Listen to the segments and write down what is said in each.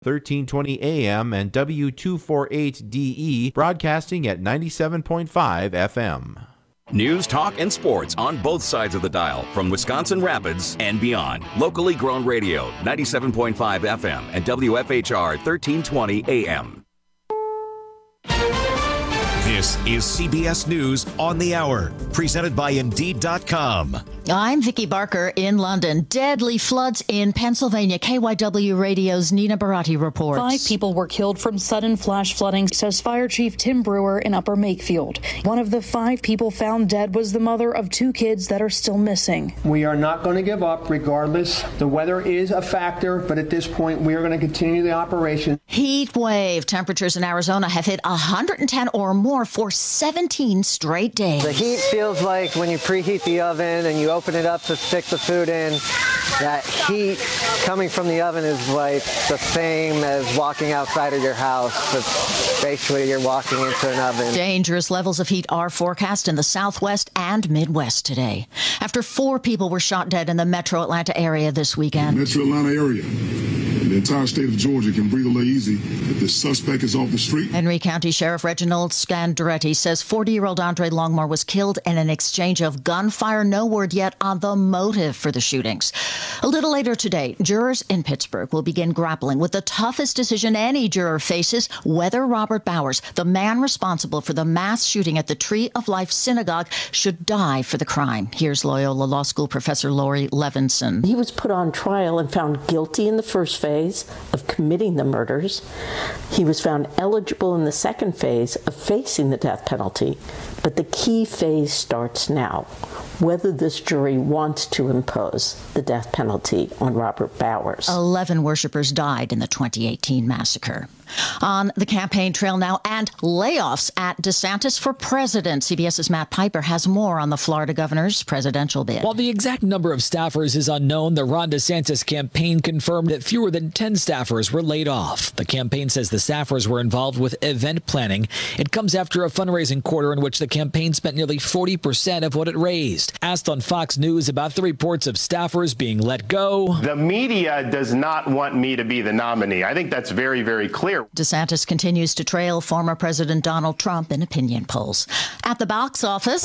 1320 AM and W248DE, broadcasting at 97.5 FM. News, talk, and sports on both sides of the dial from Wisconsin Rapids and beyond. Locally grown radio, 97.5 FM and WFHR 1320 AM. This is CBS News on the Hour, presented by Indeed.com. I'm Vicki Barker in London. Deadly floods in Pennsylvania. KYW Radio's Nina Barati reports. 5 people were killed from sudden flash flooding, says Fire Chief Tim Brewer in Upper Makefield. One of the 5 people found dead was the mother of 2 kids that are still missing. We are not going to give up regardless. The weather is a factor, but at this point, we are going to continue the operation. Heat wave. Temperatures in Arizona have hit 110 or more for 17 straight days. The heat feels like when you preheat the oven and you open it up to stick the food in, that heat coming from the oven is like the same as walking outside of your house. It's basically you're walking into an oven. Dangerous levels of heat are forecast in the Southwest and Midwest today, after 4 people were shot dead in the metro Atlanta area this weekend. Metro Atlanta area. The entire state of Georgia can breathe a little easy if the suspect is off the street. Henry County Sheriff Reginald Scandiretti says 40-year-old Andre Longmore was killed in an exchange of gunfire. No word yet on the motive for the shootings. A little later today, jurors in Pittsburgh will begin grappling with the toughest decision any juror faces, whether Robert Bowers, the man responsible for the mass shooting at the Tree of Life Synagogue, should die for the crime. Here's Loyola Law School professor Lori Levinson. He was put on trial and found guilty in the first phase of committing the murders. He was found eligible in the second phase of facing the death penalty. But the key phase starts now, whether this jury wants to impose the death penalty on Robert Bowers. 11 worshipers died in the 2018 massacre. On the campaign trail now, and layoffs at DeSantis for president. CBS's Matt Piper has more on the Florida governor's presidential bid. While the exact number of staffers is unknown, the Ron DeSantis campaign confirmed that fewer than 10 staffers were laid off. The campaign says the staffers were involved with event planning. It comes after a fundraising quarter in which the campaign spent nearly 40% of what it raised. Asked on Fox News about the reports of staffers being let go. The media does not want me to be the nominee. I think that's very, very clear. DeSantis continues to trail former President Donald Trump in opinion polls. At the box office,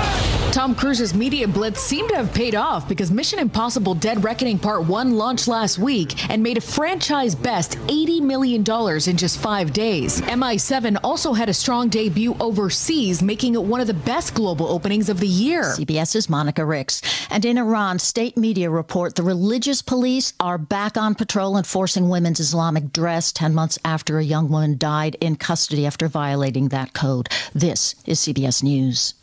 Tom Cruise's media blitz seemed to have paid off because Mission Impossible Dead Reckoning Part 1 launched last week and made a franchise best $80 million in just 5 days. MI7 also had a strong debut overseas, making it one of the best global openings of the year. CBS's Monica Ricks. And in Iran, state media report the religious police are back on patrol enforcing women's Islamic dress 10 months after a young woman died in custody after violating that code. This is CBS News.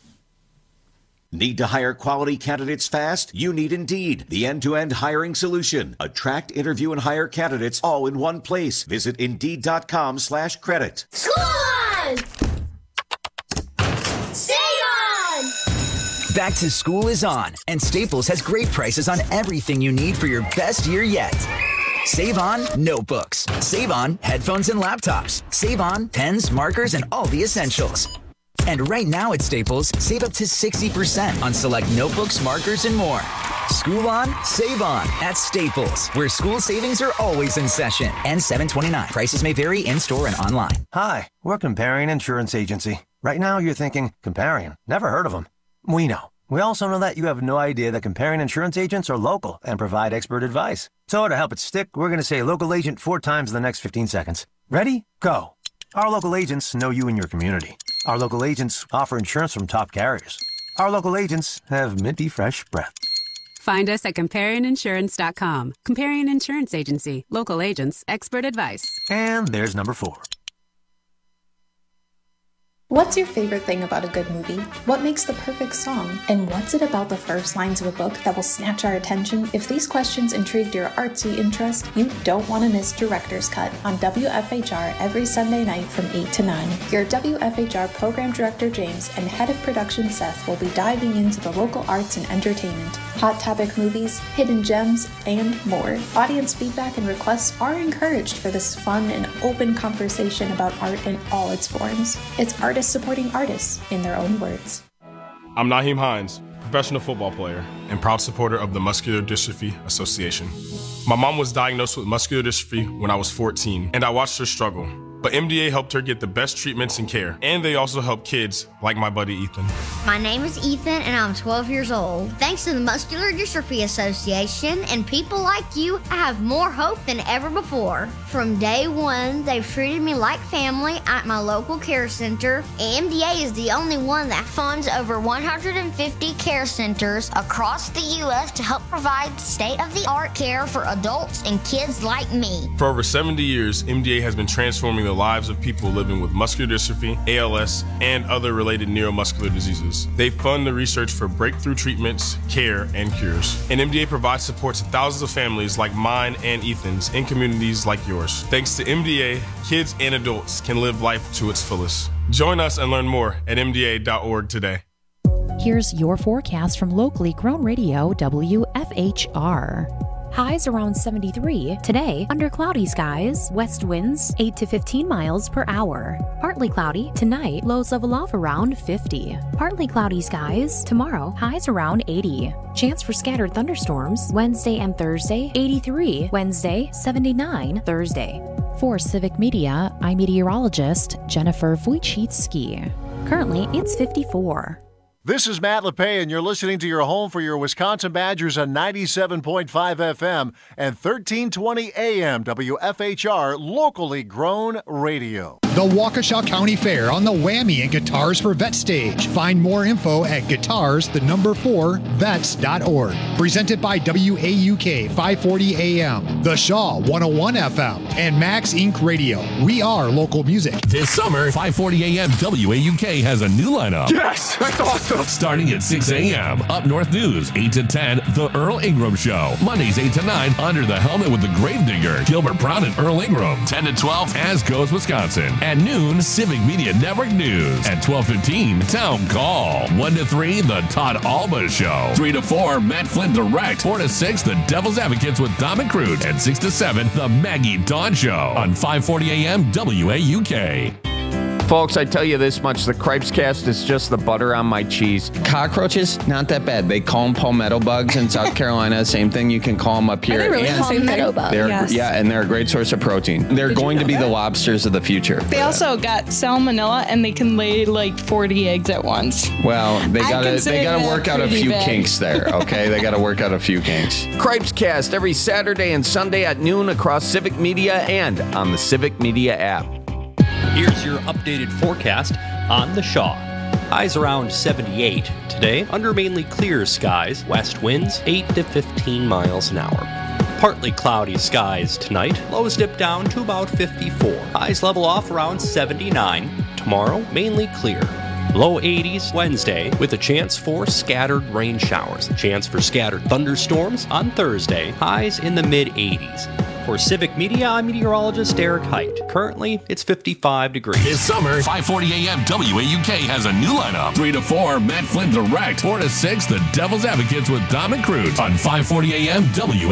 Need to hire quality candidates fast? You need Indeed, the end-to-end hiring solution. Attract, interview, and hire candidates all in one place. Visit Indeed.com/credit. School on! Stay on! Back to school is on, and Staples has great prices on everything you need for your best year yet. Save on notebooks. Save on headphones and laptops. Save on pens, markers, and all the essentials. And right now at Staples, save up to 60% on select notebooks, markers, and more. School on, save on at Staples, where school savings are always in session. N729. Prices may vary in-store and online. Hi, we're Comparion Insurance Agency. Right now you're thinking, Comparion? Never heard of them. We know. We also know that you have no idea that Comparion Insurance agents are local and provide expert advice. So to help it stick, we're going to say local agent 4 times in the next 15 seconds. Ready? Go. Our local agents know you and your community. Our local agents offer insurance from top carriers. Our local agents have minty fresh breath. Find us at ComparionInsurance.com. Comparion Insurance Agency. Local agents, expert advice. And there's number 4. What's your favorite thing about a good movie? What makes the perfect song? And what's it about the first lines of a book that will snatch our attention? If these questions intrigued your artsy interest, you don't want to miss Director's Cut on WFHR every Sunday night from 8 to 9. Your WFHR Program Director James and Head of Production Seth will be diving into the local arts and entertainment, hot topic movies, hidden gems, and more. Audience feedback and requests are encouraged for this fun and open conversation about art in all its forms. It's artists supporting artists in their own words. I'm Naheem Hines, professional football player and proud supporter of the Muscular Dystrophy Association. My mom was diagnosed with muscular dystrophy when I was 14, and I watched her struggle. But MDA helped her get the best treatments and care, and they also help kids like my buddy Ethan. My name is Ethan, and I'm 12 years old. Thanks to the Muscular Dystrophy Association and people like you, I have more hope than ever before. From day one, they've treated me like family at my local care center. MDA is the only one that funds over 150 care centers across the U.S. to help provide state-of-the-art care for adults and kids like me. For over 70 years, MDA has been transforming the lives of people living with muscular dystrophy, ALS, and other related neuromuscular diseases. They fund the research for breakthrough treatments, care, and cures. And MDA provides support to thousands of families like mine and Ethan's in communities like yours. Thanks to MDA, kids and adults can live life to its fullest. Join us and learn more at MDA.org today. Here's your forecast from locally grown radio WFHR. Highs around 73. Today, under cloudy skies, west winds 8 to 15 miles per hour. Partly cloudy. Tonight, lows level off around 50. Partly cloudy skies. Tomorrow, highs around 80. Chance for scattered thunderstorms Wednesday and Thursday, 83. Wednesday, 79. Thursday. For Civic Media, I'm meteorologist Jennifer Wojcicki. Currently, it's 54. This is Matt LePay, and you're listening to your home for your Wisconsin Badgers on 97.5 FM and 1320 AM WFHR, locally grown radio. The Waukesha County Fair on the Whammy and Guitars for Vets stage. Find more info at guitars4vets.org. Presented by WAUK 540 AM, The Shaw 101 FM, and Max Inc. Radio. We are local music. This summer, 540 AM WAUK has a new lineup. Yes, that's awesome. Starting at 6 a.m., Up North News, 8 to 10, The Earl Ingram Show. Mondays, 8 to 9, Under the Helmet with the Gravedigger, Gilbert Brown and Earl Ingram. 10 to 12, As Goes Wisconsin. At noon, Civic Media Network News. At 12:15, Town Call. 1 to 3, The Todd Alba Show. 3 to 4, Matt Flynn Direct. 4 to 6, The Devil's Advocates with Dom and Crute. And 6 to 7, The Maggie Dawn Show on 540 AM WAUK. Folks, I tell you this much, the Cripescast is just the butter on my cheese. Cockroaches, not that bad. They call them palmetto bugs in South Carolina. Same thing, you can call them up here. Are they really palmetto bugs? Yes. Yeah, and they're a great source of protein. They're going to be the lobsters of the future. They also got salmonella, and they can lay like 40 eggs at once. Well, they gotta work out a few kinks there, okay? They gotta work out a few kinks. Cripescast every Saturday and Sunday at noon across Civic Media and on the Civic Media app. Here's your updated forecast on the Shaw. Highs around 78 today, under mainly clear skies, west winds 8 to 15 miles an hour. Partly cloudy skies tonight, lows dip down to about 54. Highs level off around 79. Tomorrow, mainly clear. Low 80s Wednesday with a chance for scattered rain showers. Chance for scattered thunderstorms on Thursday. Highs in the mid-80s. For Civic Media, I'm meteorologist Eric Height. Currently, it's 55 degrees. This summer, 540 AM WAUK has a new lineup. 3 to 4, Matt Flynn Direct. 4 to 6, The Devil's Advocates with Dom and Crute on 540 AM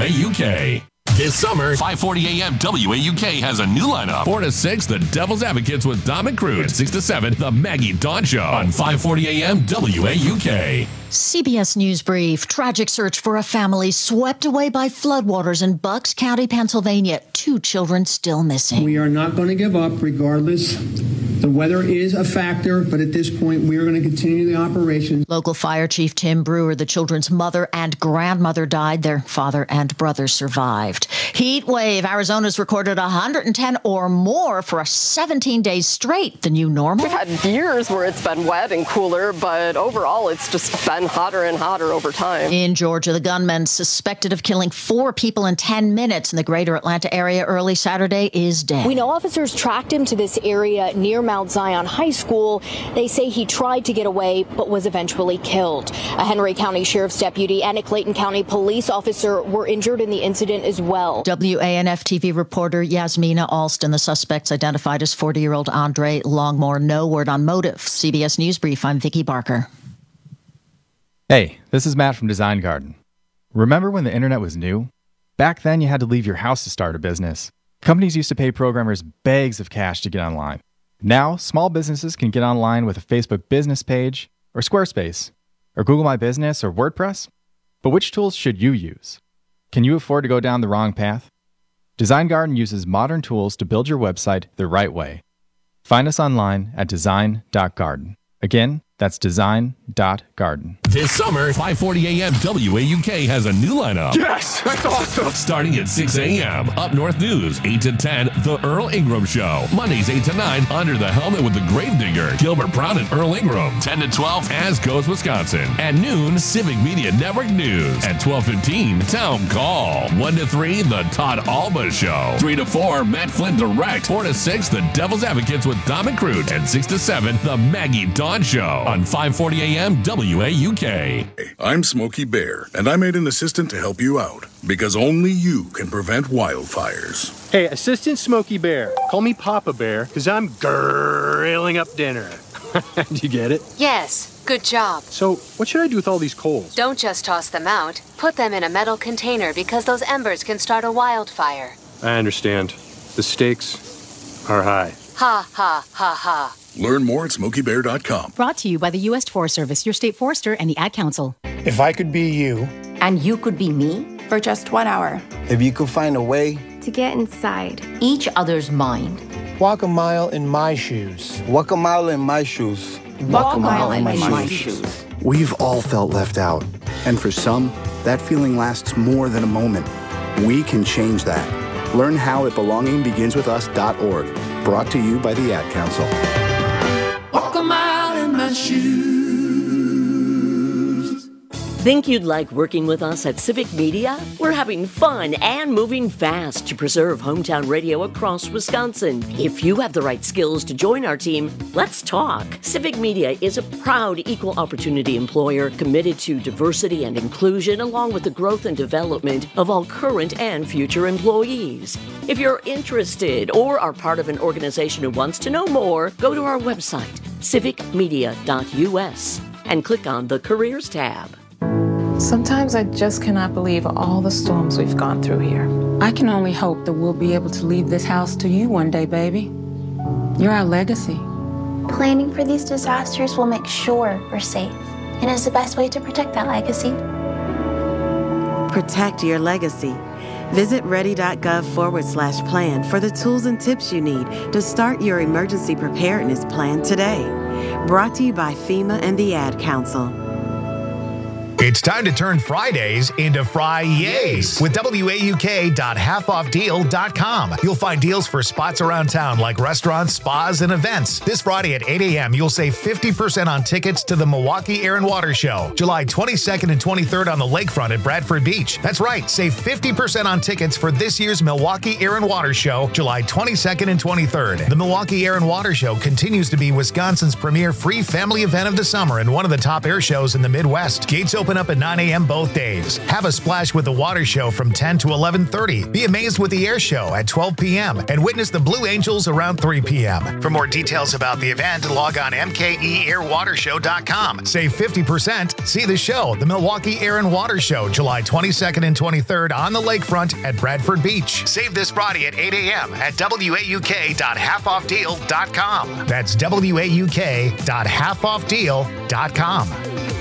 WAUK. This summer, 540 AM WAUK has a new lineup. 4 to 6, The Devil's Advocates with Dom and Crute. 6 to 7, The Maggie Dawn Show on 540 AM WAUK. CBS News Brief. Tragic search for a family swept away by floodwaters in Bucks County, Pennsylvania. 2 children still missing. We are not going to give up regardless. The weather is a factor, but at this point, we are going to continue the operation. Local Fire Chief Tim Brewer, the children's mother and grandmother died. Their father and brother survived. Heat wave. Arizona's recorded 110 or more for 17 days straight. The new normal? We've had years where it's been wet and cooler, but overall, it's just been hotter and hotter over time. In Georgia, the gunman suspected of killing 4 people in 10 minutes in the greater Atlanta area early Saturday is dead. We know officers tracked him to this area near Mount Zion High School. They say he tried to get away but was eventually killed. A Henry County Sheriff's deputy and a Clayton County police officer were injured in the incident as well. WANF TV reporter Yasmina Alston, the suspects identified as 40-year-old Andre Longmore. No word on motive. CBS News Brief, I'm Vicki Barker. Hey, this is Matt from Design Garden. Remember when the internet was new? Back then, you had to leave your house to start a business. Companies used to pay programmers bags of cash to get online. Now, small businesses can get online with a Facebook business page, or Squarespace, or Google My Business, or WordPress. But which tools should you use? Can you afford to go down the wrong path? Design Garden uses modern tools to build your website the right way. Find us online at design.garden. Again, that's design.garden. This summer, 5:40 a.m. WAUK has a new lineup. Yes, that's awesome. Starting at 6 a.m. Up North News, 8 to 10, The Earl Ingram Show. Mondays, 8 to 9, Under the Helmet with the Gravedigger, Gilbert Brown and Earl Ingram. 10 to 12, As Goes Wisconsin. At noon, Civic Media Network News. At 12:15, Town Call. 1 to 3, The Todd Alba Show. 3 to 4, Matt Flynn Direct. 4 to 6, The Devil's Advocates with Dom and Crute. And 6 to 7, The Maggie Dawn Show. On 5:40 a.m. WAUK. Hey, I'm Smokey Bear, and I made an assistant to help you out, because only you can prevent wildfires. Hey, Assistant Smokey Bear. Call me Papa Bear, because I'm grilling up dinner. Did you get it? Yes, good job. So, what should I do with all these coals? Don't just toss them out. Put them in a metal container because those embers can start a wildfire. I understand. The stakes are high. Ha, ha, ha, ha. Learn more at SmokeyBear.com. Brought to you by the U.S. Forest Service, your state forester, and the Ad Council. If I could be you. And you could be me? For just 1 hour. If you could find a way. To get inside each other's mind. Walk a mile in my shoes. Walk a mile in my shoes. Walk a mile in my shoes. We've all felt left out. And for some, that feeling lasts more than a moment. We can change that. Learn how at belongingbeginswithus.org. Brought to you by the Ad Council. Walk a mile in my shoes. Think you'd like working with us at Civic Media? We're having fun and moving fast to preserve hometown radio across Wisconsin. If you have the right skills to join our team, let's talk. Civic Media is a proud equal opportunity employer committed to diversity and inclusion, along with the growth and development of all current and future employees. If you're interested or are part of an organization who wants to know more, go to our website, civicmedia.us, and click on the Careers tab. Sometimes I just cannot believe all the storms we've gone through here. I can only hope that we'll be able to leave this house to you one day, baby. You're our legacy. Planning for these disasters will make sure we're safe, and is the best way to protect that legacy. Protect your legacy. Visit ready.gov/plan for the tools and tips you need to start your emergency preparedness plan today. Brought to you by FEMA and the Ad Council. It's time to turn Fridays into Fri-yays with WAUK.halfoffdeal.com. You'll find deals for spots around town like restaurants, spas, and events. This Friday at 8 a.m., you'll save 50% on tickets to the Milwaukee Air and Water Show, July 22nd and 23rd on the lakefront at Bradford Beach. That's right, save 50% on tickets for this year's Milwaukee Air and Water Show, July 22nd and 23rd. The Milwaukee Air and Water Show continues to be Wisconsin's premier free family event of the summer and one of the top air shows in the Midwest. Gates open up at 9 a.m. both days. Have a splash with the water show from 10 to 11:30. Be amazed with the air show at 12 p.m. and witness the Blue Angels around 3 p.m. For more details about the event, log on mkeairwatershow.com. Save 50%. See the show, the Milwaukee Air and Water Show, July 22nd and 23rd on the lakefront at Bradford Beach. Save this Friday at 8 a.m. at WAUK.halfoffdeal.com. That's WAUK.halfoffdeal.com.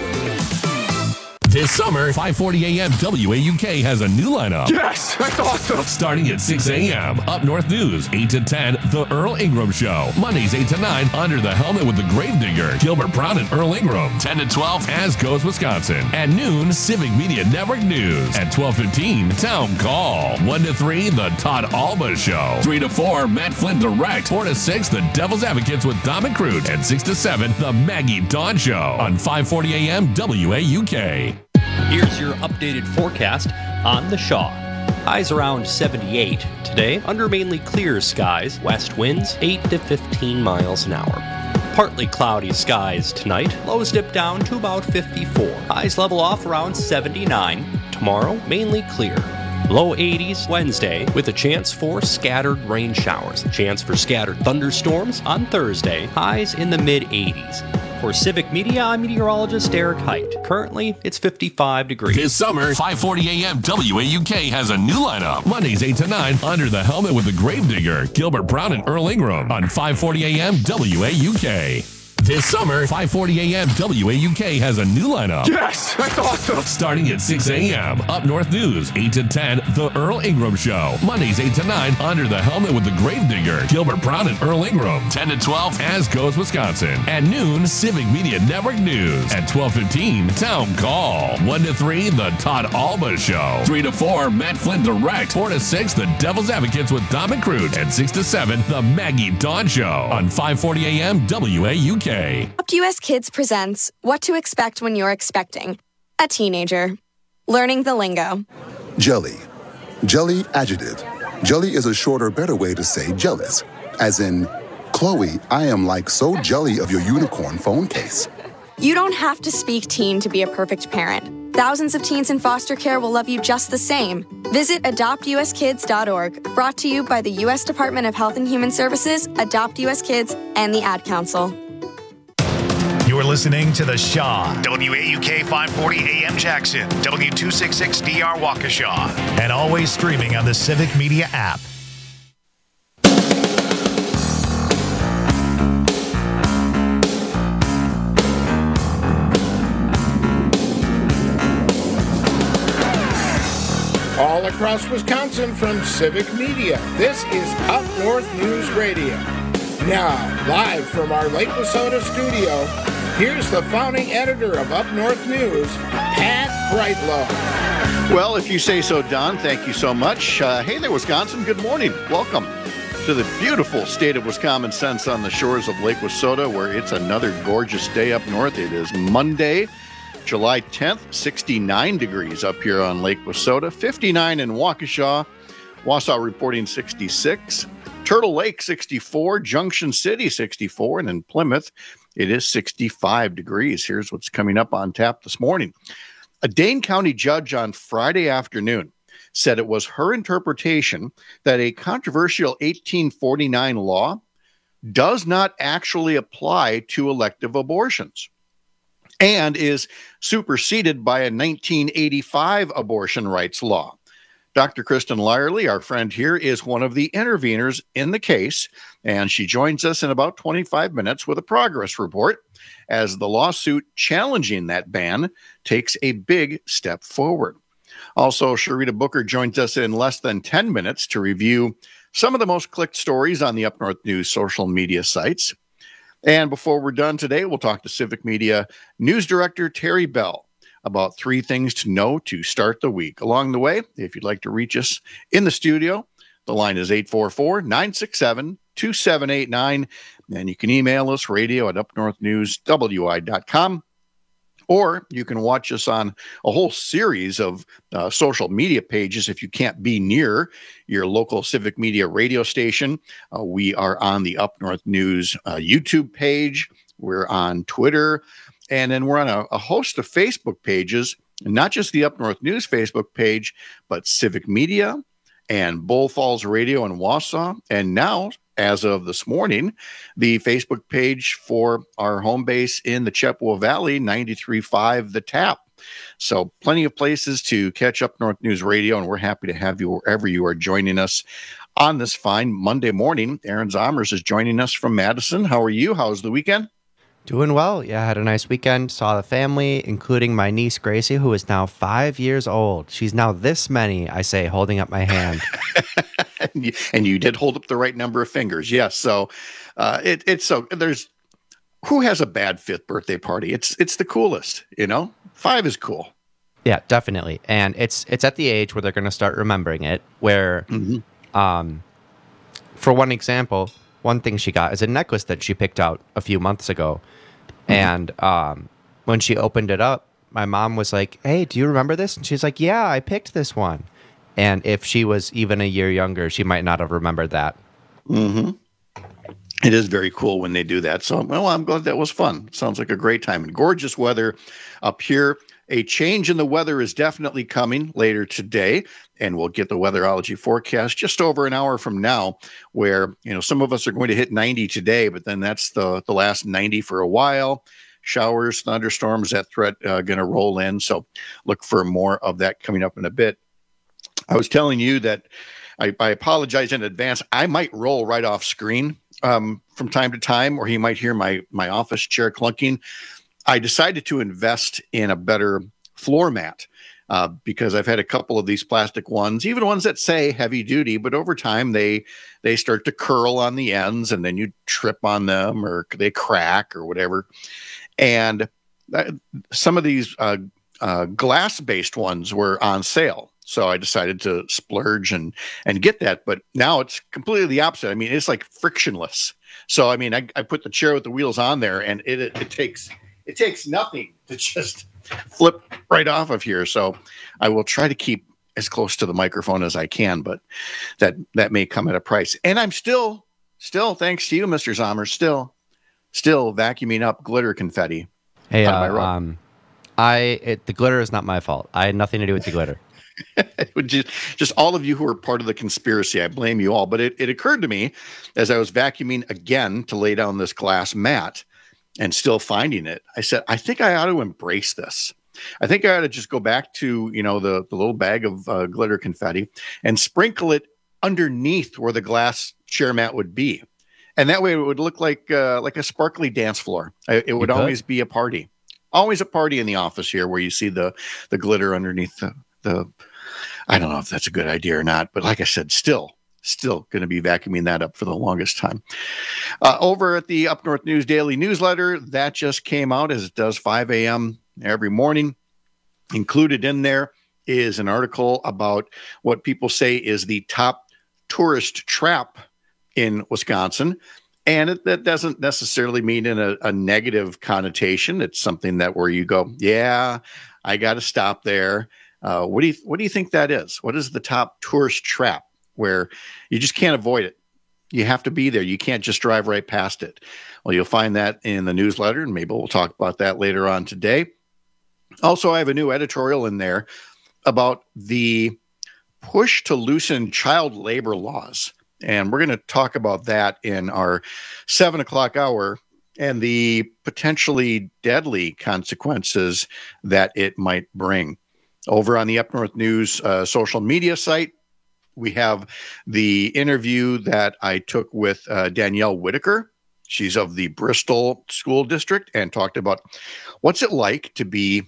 This summer, 5:40 a.m. WAUK has a new lineup. Yes, that's awesome. Starting at 6 a.m. Up North News, 8 to 10, The Earl Ingram Show. Mondays, 8 to 9, Under the Helmet with the Gravedigger, Gilbert Brown and Earl Ingram. 10 to 12, As Goes Wisconsin. At noon, Civic Media Network News. At 12:15, Town Call. 1 to 3, The Todd Alba Show. 3 to 4, Matt Flynn Direct. 4 to 6, The Devil's Advocates with Dom and Crute. And 6 to 7, The Maggie Dawn Show on 5:40 a.m. WAUK. Here's your updated forecast on the Shaw. Highs around 78 today, under mainly clear skies, west winds 8 to 15 miles an hour. Partly cloudy skies tonight, lows dip down to about 54. Highs level off around 79. Tomorrow, mainly clear. Low 80s Wednesday with a chance for scattered rain showers. Chance for scattered thunderstorms on Thursday. Highs in the mid-80s. For Civic Media, I'm meteorologist Eric Height. Currently, it's 55 degrees. This summer, 5:40 a.m. WAUK has a new lineup. Mondays, 8 to 9, Under the Helmet with the Gravedigger, Gilbert Brown and Earl Ingram on 5:40 a.m. WAUK. This summer, 5:40 a.m. WAUK has a new lineup. Yes, that's awesome. Starting at 6 a.m. Up North News, 8 to 10, The Earl Ingram Show. Mondays, 8 to 9, Under the Helmet with the Gravedigger, Gilbert Brown and Earl Ingram. 10 to 12, As Goes Wisconsin. At noon, Civic Media Network News. At 12:15, Town Call. 1 to 3, The Todd Alba Show. 3 to 4, Matt Flynn Direct. 4 to 6, The Devil's Advocates with Dom and Crute. And 6 to 7, The Maggie Dawn Show. On 5:40 a.m. WAUK. Adopt US Kids presents What to Expect When You're Expecting a Teenager. Learning the lingo. Jelly. Jelly adjective. Jelly is a shorter, better way to say jealous. As in, Chloe, I am like so jelly of your unicorn phone case. You don't have to speak teen to be a perfect parent. Thousands of teens in foster care will love you just the same. Visit adoptuskids.org, brought to you by the U.S. Department of Health and Human Services, Adopt U.S. Kids, and the Ad Council. You're listening to The Shaw, WAUK 540 AM Jackson, W266DR Waukesha, and always streaming on the Civic Media app. All across Wisconsin from Civic Media, this is Up North News Radio. Now, live from our Lake Wissota studio, here's the founding editor of Up North News, Pat Brightlow. Well, if you say so, Don, thank you so much. Hey there, Wisconsin. Good morning. Welcome to the beautiful state of Wisconsin on the shores of Lake Wissota, where it's another gorgeous day up north. It is Monday, July 10th, 69 degrees up here on Lake Wissota, 59 in Waukesha, Wausau reporting 66, Turtle Lake 64, Junction City 64, and in Plymouth it is 65 degrees. Here's what's coming up on tap this morning. A Dane County judge on Friday afternoon said it was her interpretation that a controversial 1849 law does not actually apply to elective abortions and is superseded by a 1985 abortion rights law. Dr. Kristen Lyerly, our friend here, is one of the interveners in the case, and she joins us in about 25 minutes with a progress report as the lawsuit challenging that ban takes a big step forward. Also, Sharita Booker joins us in less than 10 minutes to review some of the most clicked stories on the Up North News social media sites. And before we're done today, we'll talk to Civic Media News Director Terry Bell about 3 things to know to start the week. Along the way, if you'd like to reach us in the studio, the line is 844-967-2789, and you can email us radio@upnorthnewswi.com, or you can watch us on a whole series of social media pages if you can't be near your local Civic Media radio station. We are on the Up North News YouTube page. We're on Twitter. And then we're on a host of Facebook pages, not just the Up North News Facebook page, but Civic Media and Bull Falls Radio in Wausau. And now, as of this morning, the Facebook page for our home base in the Chippewa Valley, 93.5 The Tap. So plenty of places to catch Up North News Radio, and we're happy to have you wherever you are joining us on this fine Monday morning. Aaron Zomers is joining us from Madison. How are you? How's the weekend? Doing well. Yeah, I had a nice weekend. Saw the family, including my niece, Gracie, who is now 5 years old. She's now this many, I say, holding up my hand. And you did hold up the right number of fingers. Yes. So it's so there's who has a bad 5th birthday party? It's the coolest, 5 is cool. Yeah, definitely. And it's at the age where they're going to start remembering it, where, for one example, one thing she got is a necklace that she picked out a few months ago. And when she opened it up, my mom was like, "Hey, do you remember this?" And she's like, "Yeah, I picked this one." And if she was even a year younger, she might not have remembered that. Mm-hmm. It is very cool when they do that. So, well, I'm glad that was fun. Sounds like a great time. And gorgeous weather up here. A change in the weather is definitely coming later today, and we'll get the weatherology forecast just over an hour from now, where, some of us are going to hit 90 today, but then that's the last 90 for a while. Showers, thunderstorms, that threat going to roll in. So look for more of that coming up in a bit. I was telling you that I apologize in advance. I might roll right off screen from time to time, or you might hear my office chair clunking. I decided to invest in a better floor mat because I've had a couple of these plastic ones, even ones that say heavy duty, but over time they start to curl on the ends, and then you trip on them or they crack or whatever. And some of these glass-based ones were on sale. So I decided to splurge and get that. But now it's completely the opposite. I mean, it's like frictionless. So, I mean, I put the chair with the wheels on there, and it takes nothing to just flip right off of here. So I will try to keep as close to the microphone as I can, but that may come at a price. And I'm still, thanks to you, Mr. Sommer, still vacuuming up glitter confetti. Hey, the glitter is not my fault. I had nothing to do with the glitter. just all of you who are part of the conspiracy, I blame you all. But it occurred to me as I was vacuuming again to lay down this glass mat and still finding it, I said, I think I ought to embrace this. I think I ought to just go back to, the little bag of glitter confetti and sprinkle it underneath where the glass chair mat would be. And that way it would look like a sparkly dance floor. It would always be a party. Always a party in the office here where you see the glitter underneath the I don't know if that's a good idea or not, but like I said, still going to be vacuuming that up for the longest time. Over at the Up North News Daily newsletter, that just came out, as it does 5 a.m. every morning. Included in there is an article about what people say is the top tourist trap in Wisconsin. And that doesn't necessarily mean in a negative connotation. It's something that where you go, yeah, I got to stop there. What do you think that is? What is the top tourist trap where you just can't avoid it? You have to be there. You can't just drive right past it. Well, you'll find that in the newsletter, and maybe we'll talk about that later on today. Also, I have a new editorial in there about the push to loosen child labor laws. And we're going to talk about that in our 7 o'clock hour and the potentially deadly consequences that it might bring. Over on the Up North News social media site, we have the interview that I took with Danielle Whitaker. She's of the Bristol School District and talked about what's it like to be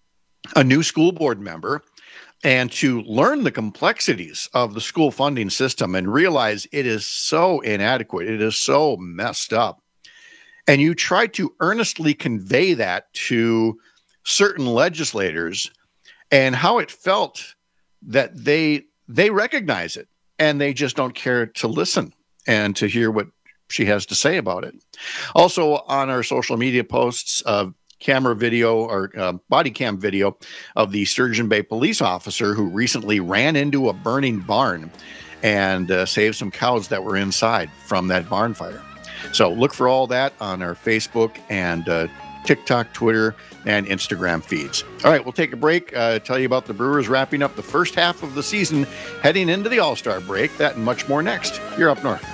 a new school board member and to learn the complexities of the school funding system and realize it is so inadequate. It is so messed up. And you try to earnestly convey that to certain legislators and how it felt that they recognize it and they just don't care to listen and to hear what she has to say about it. Also on our social media posts of camera video or body cam video of the Sturgeon Bay police officer who recently ran into a burning barn and saved some cows that were inside from that barn fire. So look for all that on our Facebook and TikTok, Twitter, and Instagram feeds. All right, we'll take a break, tell you about the Brewers wrapping up the first half of the season, heading into the All-Star break. That and much more next. You're Up North.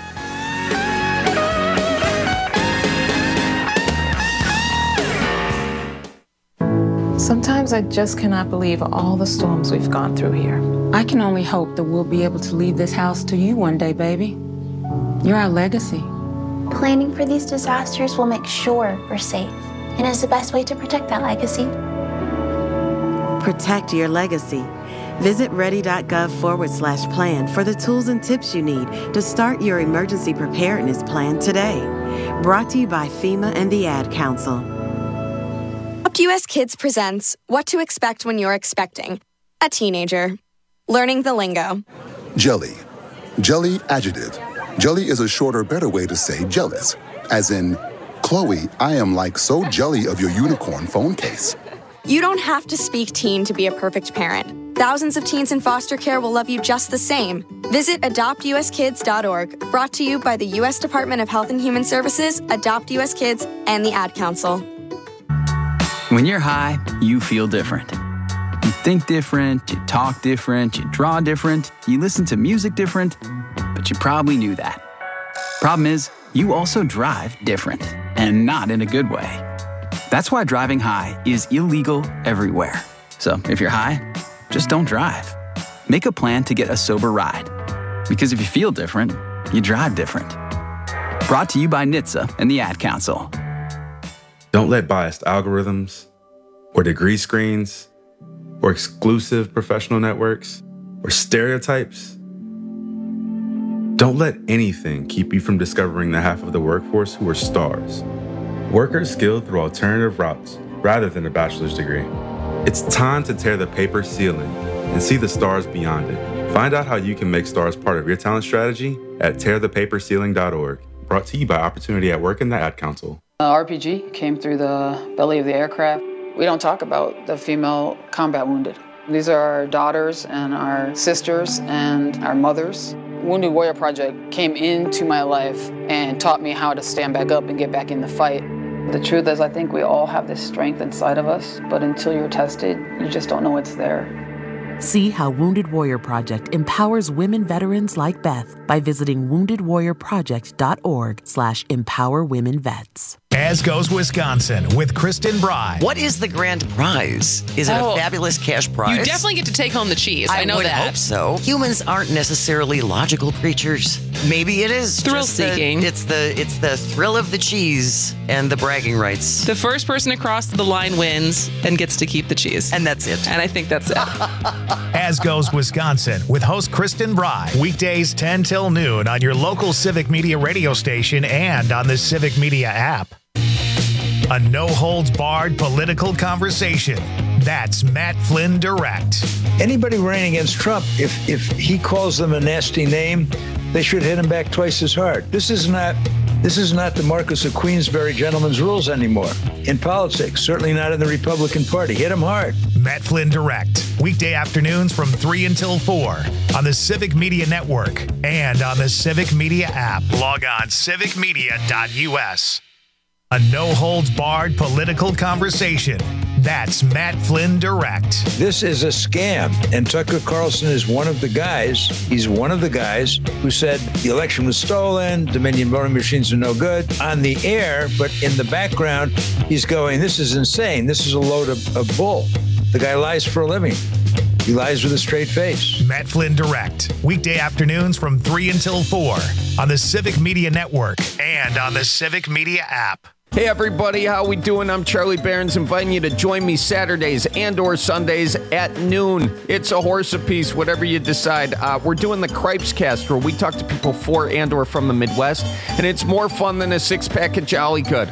Sometimes I just cannot believe all the storms we've gone through here. I can only hope that we'll be able to leave this house to you one day, baby. You're our legacy. Planning for these disasters will make sure we're safe, and is the best way to protect that legacy. Protect your legacy. Visit ready.gov/plan for the tools and tips you need to start your emergency preparedness plan today. Brought to you by FEMA and the Ad Council. US Kids presents What to Expect When You're Expecting a Teenager. Learning the lingo. Jelly. Jelly adjective. Jelly is a shorter, better way to say jealous. As in, Chloe, I am like so jelly of your unicorn phone case. You don't have to speak teen to be a perfect parent. Thousands of teens in foster care will love you just the same. Visit adoptuskids.org, brought to you by the U.S. Department of Health and Human Services, Adopt U.S. Kids, and the Ad Council. When you're high, you feel different. You think different, you talk different, you draw different, you listen to music different, but you probably knew that. Problem is, you also drive different, and not in a good way. That's why driving high is illegal everywhere. So if you're high, just don't drive. Make a plan to get a sober ride. Because if you feel different, you drive different. Brought to you by NHTSA and the Ad Council. Don't let biased algorithms or degree screens or exclusive professional networks or stereotypes. Don't let anything keep you from discovering the half of the workforce who are stars. Workers skilled through alternative routes rather than a bachelor's degree. It's time to tear the paper ceiling and see the stars beyond it. Find out how you can make stars part of your talent strategy at tearthepaperceiling.org. Brought to you by Opportunity at Work and the Ad Council. RPG came through the belly of the aircraft. We don't talk about the female combat wounded. These are our daughters and our sisters and our mothers. Wounded Warrior Project came into my life and taught me how to stand back up and get back in the fight. The truth is, I think we all have this strength inside of us, but until you're tested, you just don't know it's there. See how Wounded Warrior Project empowers women veterans like Beth by visiting woundedwarriorproject.org/empowerwomenvets. As Goes Wisconsin with Kristen Bry. What is the grand prize? Is it a fabulous cash prize? You definitely get to take home the cheese. I know that. I would hope so. Humans aren't necessarily logical creatures. Maybe it is thrill-seeking. It's the thrill of the cheese and the bragging rights. The first person across the line wins and gets to keep the cheese. And that's it. And I think that's it. As Goes Wisconsin with host Kristen Bry. Weekdays 10 till noon on your local Civic Media radio station and on the Civic Media app. A no-holds-barred political conversation. That's Matt Flynn Direct. Anybody running against Trump, if he calls them a nasty name, they should hit him back twice as hard. This is not the Marquess of Queensberry gentleman's rules anymore. In politics, certainly not in the Republican Party. Hit him hard. Matt Flynn Direct. Weekday afternoons from 3 until 4 on the Civic Media Network and on the Civic Media app. Log on civicmedia.us. A no-holds-barred political conversation. That's Matt Flynn Direct. This is a scam, and Tucker Carlson is one of the guys. He's one of the guys who said the election was stolen, Dominion voting machines are no good on the air, but in the background, he's going, this is insane. This is a load of bull. The guy lies for a living. He lies with a straight face. Matt Flynn Direct. Weekday afternoons from 3 until 4 on the Civic Media Network and on the Civic Media app. Hey everybody, how we doing? I'm Charlie Behrens, inviting you to join me Saturdays and or Sundays at noon. It's a horse apiece, whatever you decide. We're doing the Cripes Cast, where we talk to people for and or from the Midwest, and it's more fun than a six-pack of Jolly Good.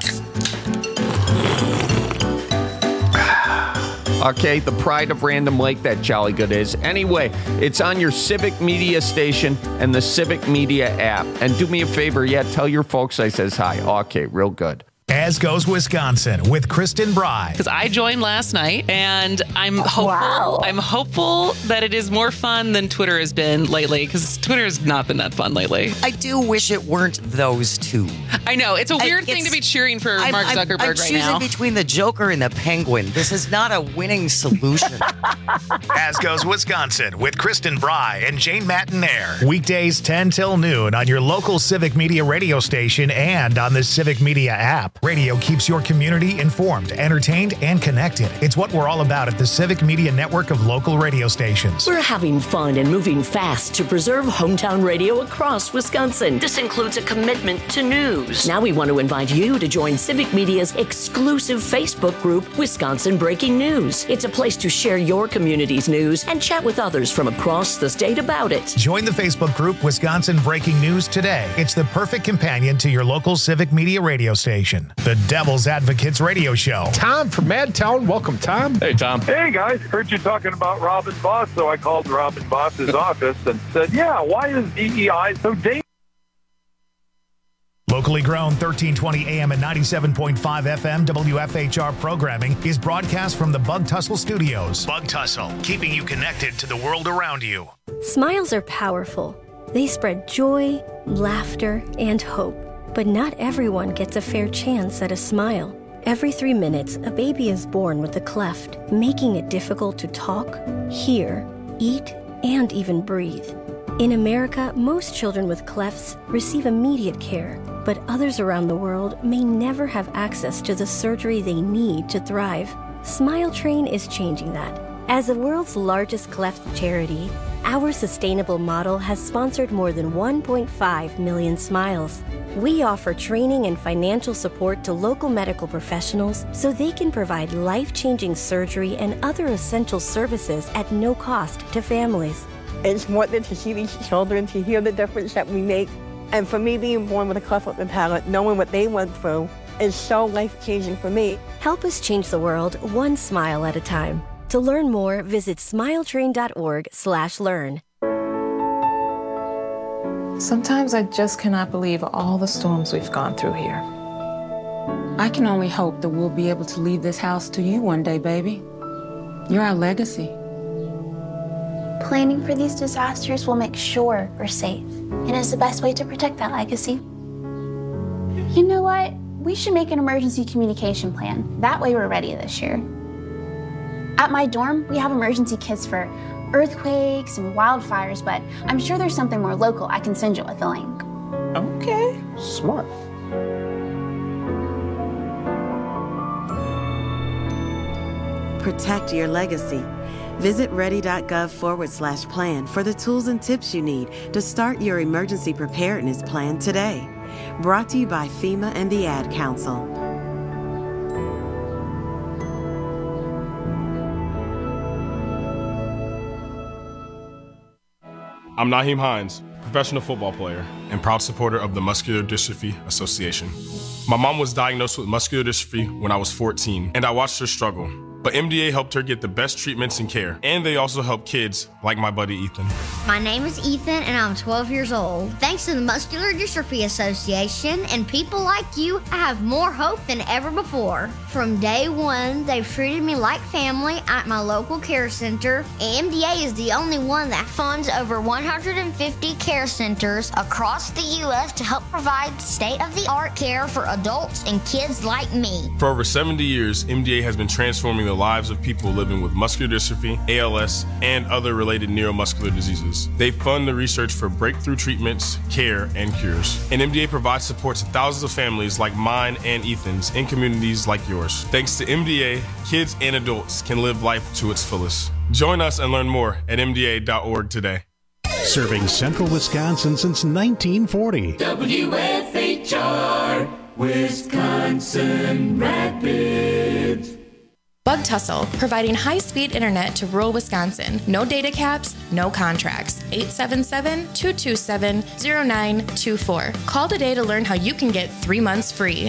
Okay, the pride of Random Lake, that Jolly Good is. Anyway, it's on your Civic Media station and the Civic Media app. And do me a favor, tell your folks I says hi. Okay, real good. As Goes Wisconsin with Kristen Bry. Because I joined last night, and I'm hopeful. Wow. I'm hopeful that it is more fun than Twitter has been lately, because Twitter has not been that fun lately. I do wish it weren't those two. I know. It's a weird thing to be cheering for Mark Zuckerberg right now. I'm choosing between the Joker and the Penguin. This is not a winning solution. As Goes Wisconsin with Kristen Bry and Jane Matinaire. Weekdays 10 till noon on your local Civic Media radio station and on the Civic Media app. Radio keeps your community informed, entertained, and connected. It's what we're all about at the Civic Media network of local radio stations. We're having fun and moving fast to preserve hometown radio across Wisconsin. This includes a commitment to news. Now we want to invite you to join Civic Media's exclusive Facebook group, Wisconsin Breaking News. It's a place to share your community's news and chat with others from across the state about it. Join the Facebook group Wisconsin Breaking News today. It's the perfect companion to your local Civic Media radio station. The Devil's Advocates Radio Show. Tom from Madtown. Welcome, Tom. Hey, Tom. Hey, guys. Heard you talking about Robin Boss, so I called Robin Boss's office and said, why is DEI so dangerous? Locally grown 1320 AM and 97.5 FM WFHR programming is broadcast from the Bug Tussle Studios. Bug Tussle, keeping you connected to the world around you. Smiles are powerful. They spread joy, laughter, and hope. But not everyone gets a fair chance at a smile. Every 3 minutes, a baby is born with a cleft, making it difficult to talk, hear, eat, and even breathe. In America, most children with clefts receive immediate care, but others around the world may never have access to the surgery they need to thrive. Smile Train is changing that. As the world's largest cleft charity, Our sustainable model has sponsored more than 1.5 million smiles. We offer training and financial support to local medical professionals so they can provide life-changing surgery and other essential services at no cost to families. It's important to see these children, to hear the difference that we make. And for me, being born with a cleft lip and palate, knowing what they went through is so life-changing for me. Help us change the world one smile at a time. To learn more, visit smiletrain.org/learn. Sometimes I just cannot believe all the storms we've gone through here. I can only hope that we'll be able to leave this house to you one day, baby. You're our legacy. Planning for these disasters will make sure we're safe, and is the best way to protect that legacy. You know what? We should make an emergency communication plan. That way we're ready this year. At my dorm, we have emergency kits for earthquakes and wildfires, but I'm sure there's something more local I can send you with a link. Okay, smart. Protect your legacy. Visit ready.gov/plan for the tools and tips you need to start your emergency preparedness plan today. Brought to you by FEMA and the Ad Council. I'm Naheem Hines, professional football player and proud supporter of the Muscular Dystrophy Association. My mom was diagnosed with muscular dystrophy when I was 14, and I watched her struggle. But MDA helped her get the best treatments and care, and they also help kids like my buddy Ethan. My name is Ethan, and I'm 12 years old. Thanks to the Muscular Dystrophy Association and people like you, I have more hope than ever before. From day one, they've treated me like family at my local care center. MDA is the only one that funds over 150 care centers across the U.S. to help provide state-of-the-art care for adults and kids like me. For over 70 years, MDA has been transforming the lives of people living with muscular dystrophy, ALS, and other related neuromuscular diseases. They fund the research for breakthrough treatments, care, and cures. And MDA provides support to thousands of families like mine and Ethan's in communities like yours. Thanks to MDA, kids and adults can live life to its fullest. Join us and learn more at MDA.org today. Serving Central Wisconsin since 1940. WFHR, Wisconsin Rapids. Bug Tussle, providing high-speed internet to rural Wisconsin. No data caps, no contracts. 877-227-0924. Call today to learn how you can get 3 months free.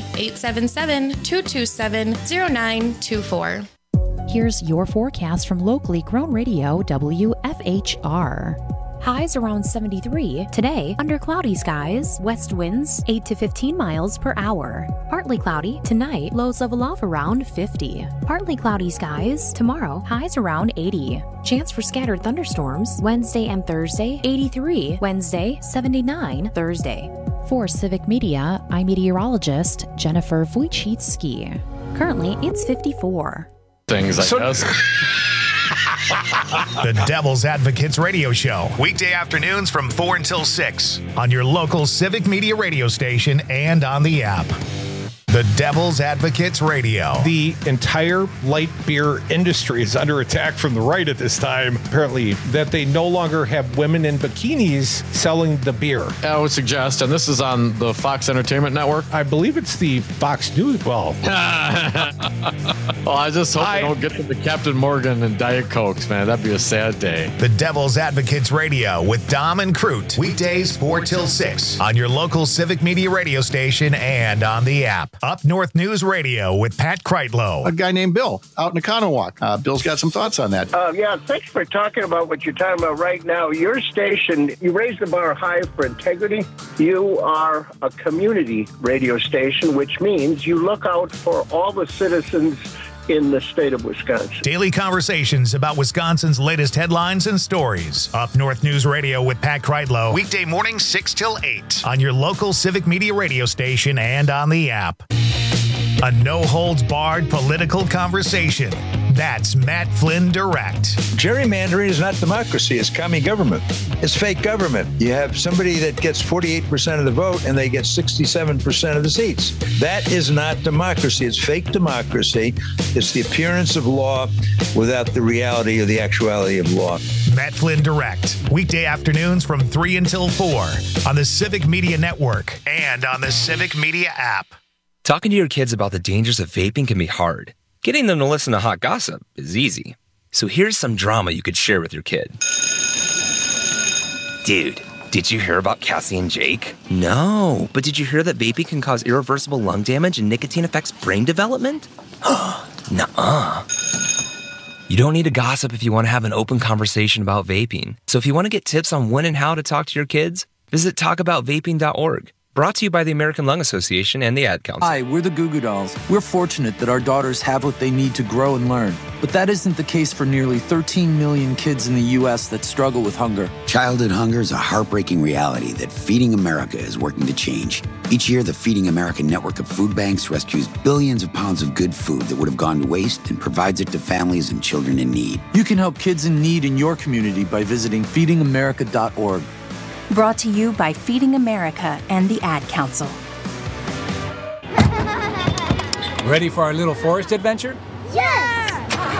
877-227-0924. Here's your forecast from locally grown radio WFHR. Highs around 73. Today, under cloudy skies, west winds 8 to 15 miles per hour. Partly cloudy. Tonight, lows level off around 50. Partly cloudy skies. Tomorrow, highs around 80. Chance for scattered thunderstorms Wednesday and Thursday, 83. Wednesday, 79. Thursday. For Civic Media, I'm meteorologist Jennifer Wojcicki. Currently, it's 54. Things, I guess. The Devil's Advocates Radio Show, weekday afternoons from 4 until 6 on your local Civic Media radio station and on the app. The Devil's Advocates Radio. The entire light beer industry is under attack from the right at this time, apparently, that they no longer have women in bikinis selling the beer. I would suggest, and this is on the Fox Entertainment Network. I believe it's the Fox News. Well, I just hope they don't get to the Captain Morgan and Diet Cokes, man. That'd be a sad day. The Devil's Advocates Radio with Dom and Crute, weekdays 4 till 6 on your local Civic Media radio station and on the app. Up North News Radio with Pat Kreitlow. A guy named Bill out in Economowoc. Bill's got some thoughts on that. Yeah, thanks for talking about what you're talking about right now. Your station, you raise the bar high for integrity. You are a community radio station, which means you look out for all the citizens in the state of Wisconsin. Daily conversations about Wisconsin's latest headlines and stories. Up North News Radio with Pat Kreitlow. Weekday mornings 6 till 8 on your local Civic Media radio station and on the app. A no-holds-barred political conversation. That's Matt Flynn Direct. Gerrymandering is not democracy. It's commie government. It's fake government. You have somebody that gets 48% of the vote and they get 67% of the seats. That is not democracy. It's fake democracy. It's the appearance of law without the reality or the actuality of law. Matt Flynn Direct. Weekday afternoons from 3 until 4 on the Civic Media Network and on the Civic Media app. Talking to your kids about the dangers of vaping can be hard. Getting them to listen to hot gossip is easy. So here's some drama you could share with your kid. Dude, did you hear about Cassie and Jake? No, but did you hear that vaping can cause irreversible lung damage and nicotine affects brain development? Nuh-uh. You don't need to gossip if you want to have an open conversation about vaping. So if you want to get tips on when and how to talk to your kids, visit talkaboutvaping.org. Brought to you by the American Lung Association and the Ad Council. Hi, we're the Goo Goo Dolls. We're fortunate that our daughters have what they need to grow and learn. But that isn't the case for nearly 13 million kids in the U.S. that struggle with hunger. Childhood hunger is a heartbreaking reality that Feeding America is working to change. Each year, the Feeding America network of food banks rescues billions of pounds of good food that would have gone to waste and provides it to families and children in need. You can help kids in need in your community by visiting feedingamerica.org. Brought to you by Feeding America and the Ad Council. Ready for our little forest adventure? Yes!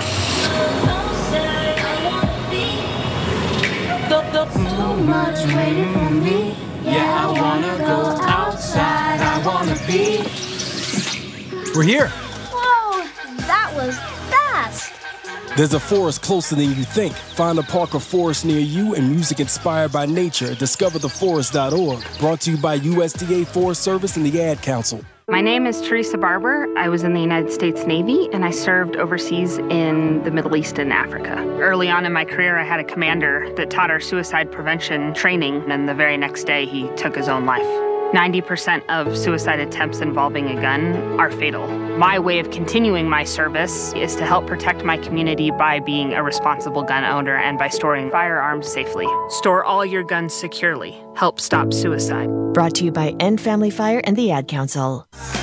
Too much waiting for me. Yeah, I wanna go outside. I wanna be. We're here. Whoa, that was fast. There's a forest closer than you think. Find a park or forest near you and music inspired by nature at discovertheforest.org. Brought to you by USDA Forest Service and the Ad Council. My name is Teresa Barber. I was in the United States Navy, and I served overseas in the Middle East and Africa. Early on in my career, I had a commander that taught our suicide prevention training, and the very next day, he took his own life. 90% of suicide attempts involving a gun are fatal. My way of continuing my service is to help protect my community by being a responsible gun owner and by storing firearms safely. Store all your guns securely. Help stop suicide. Brought to you by End Family Fire and the Ad Council.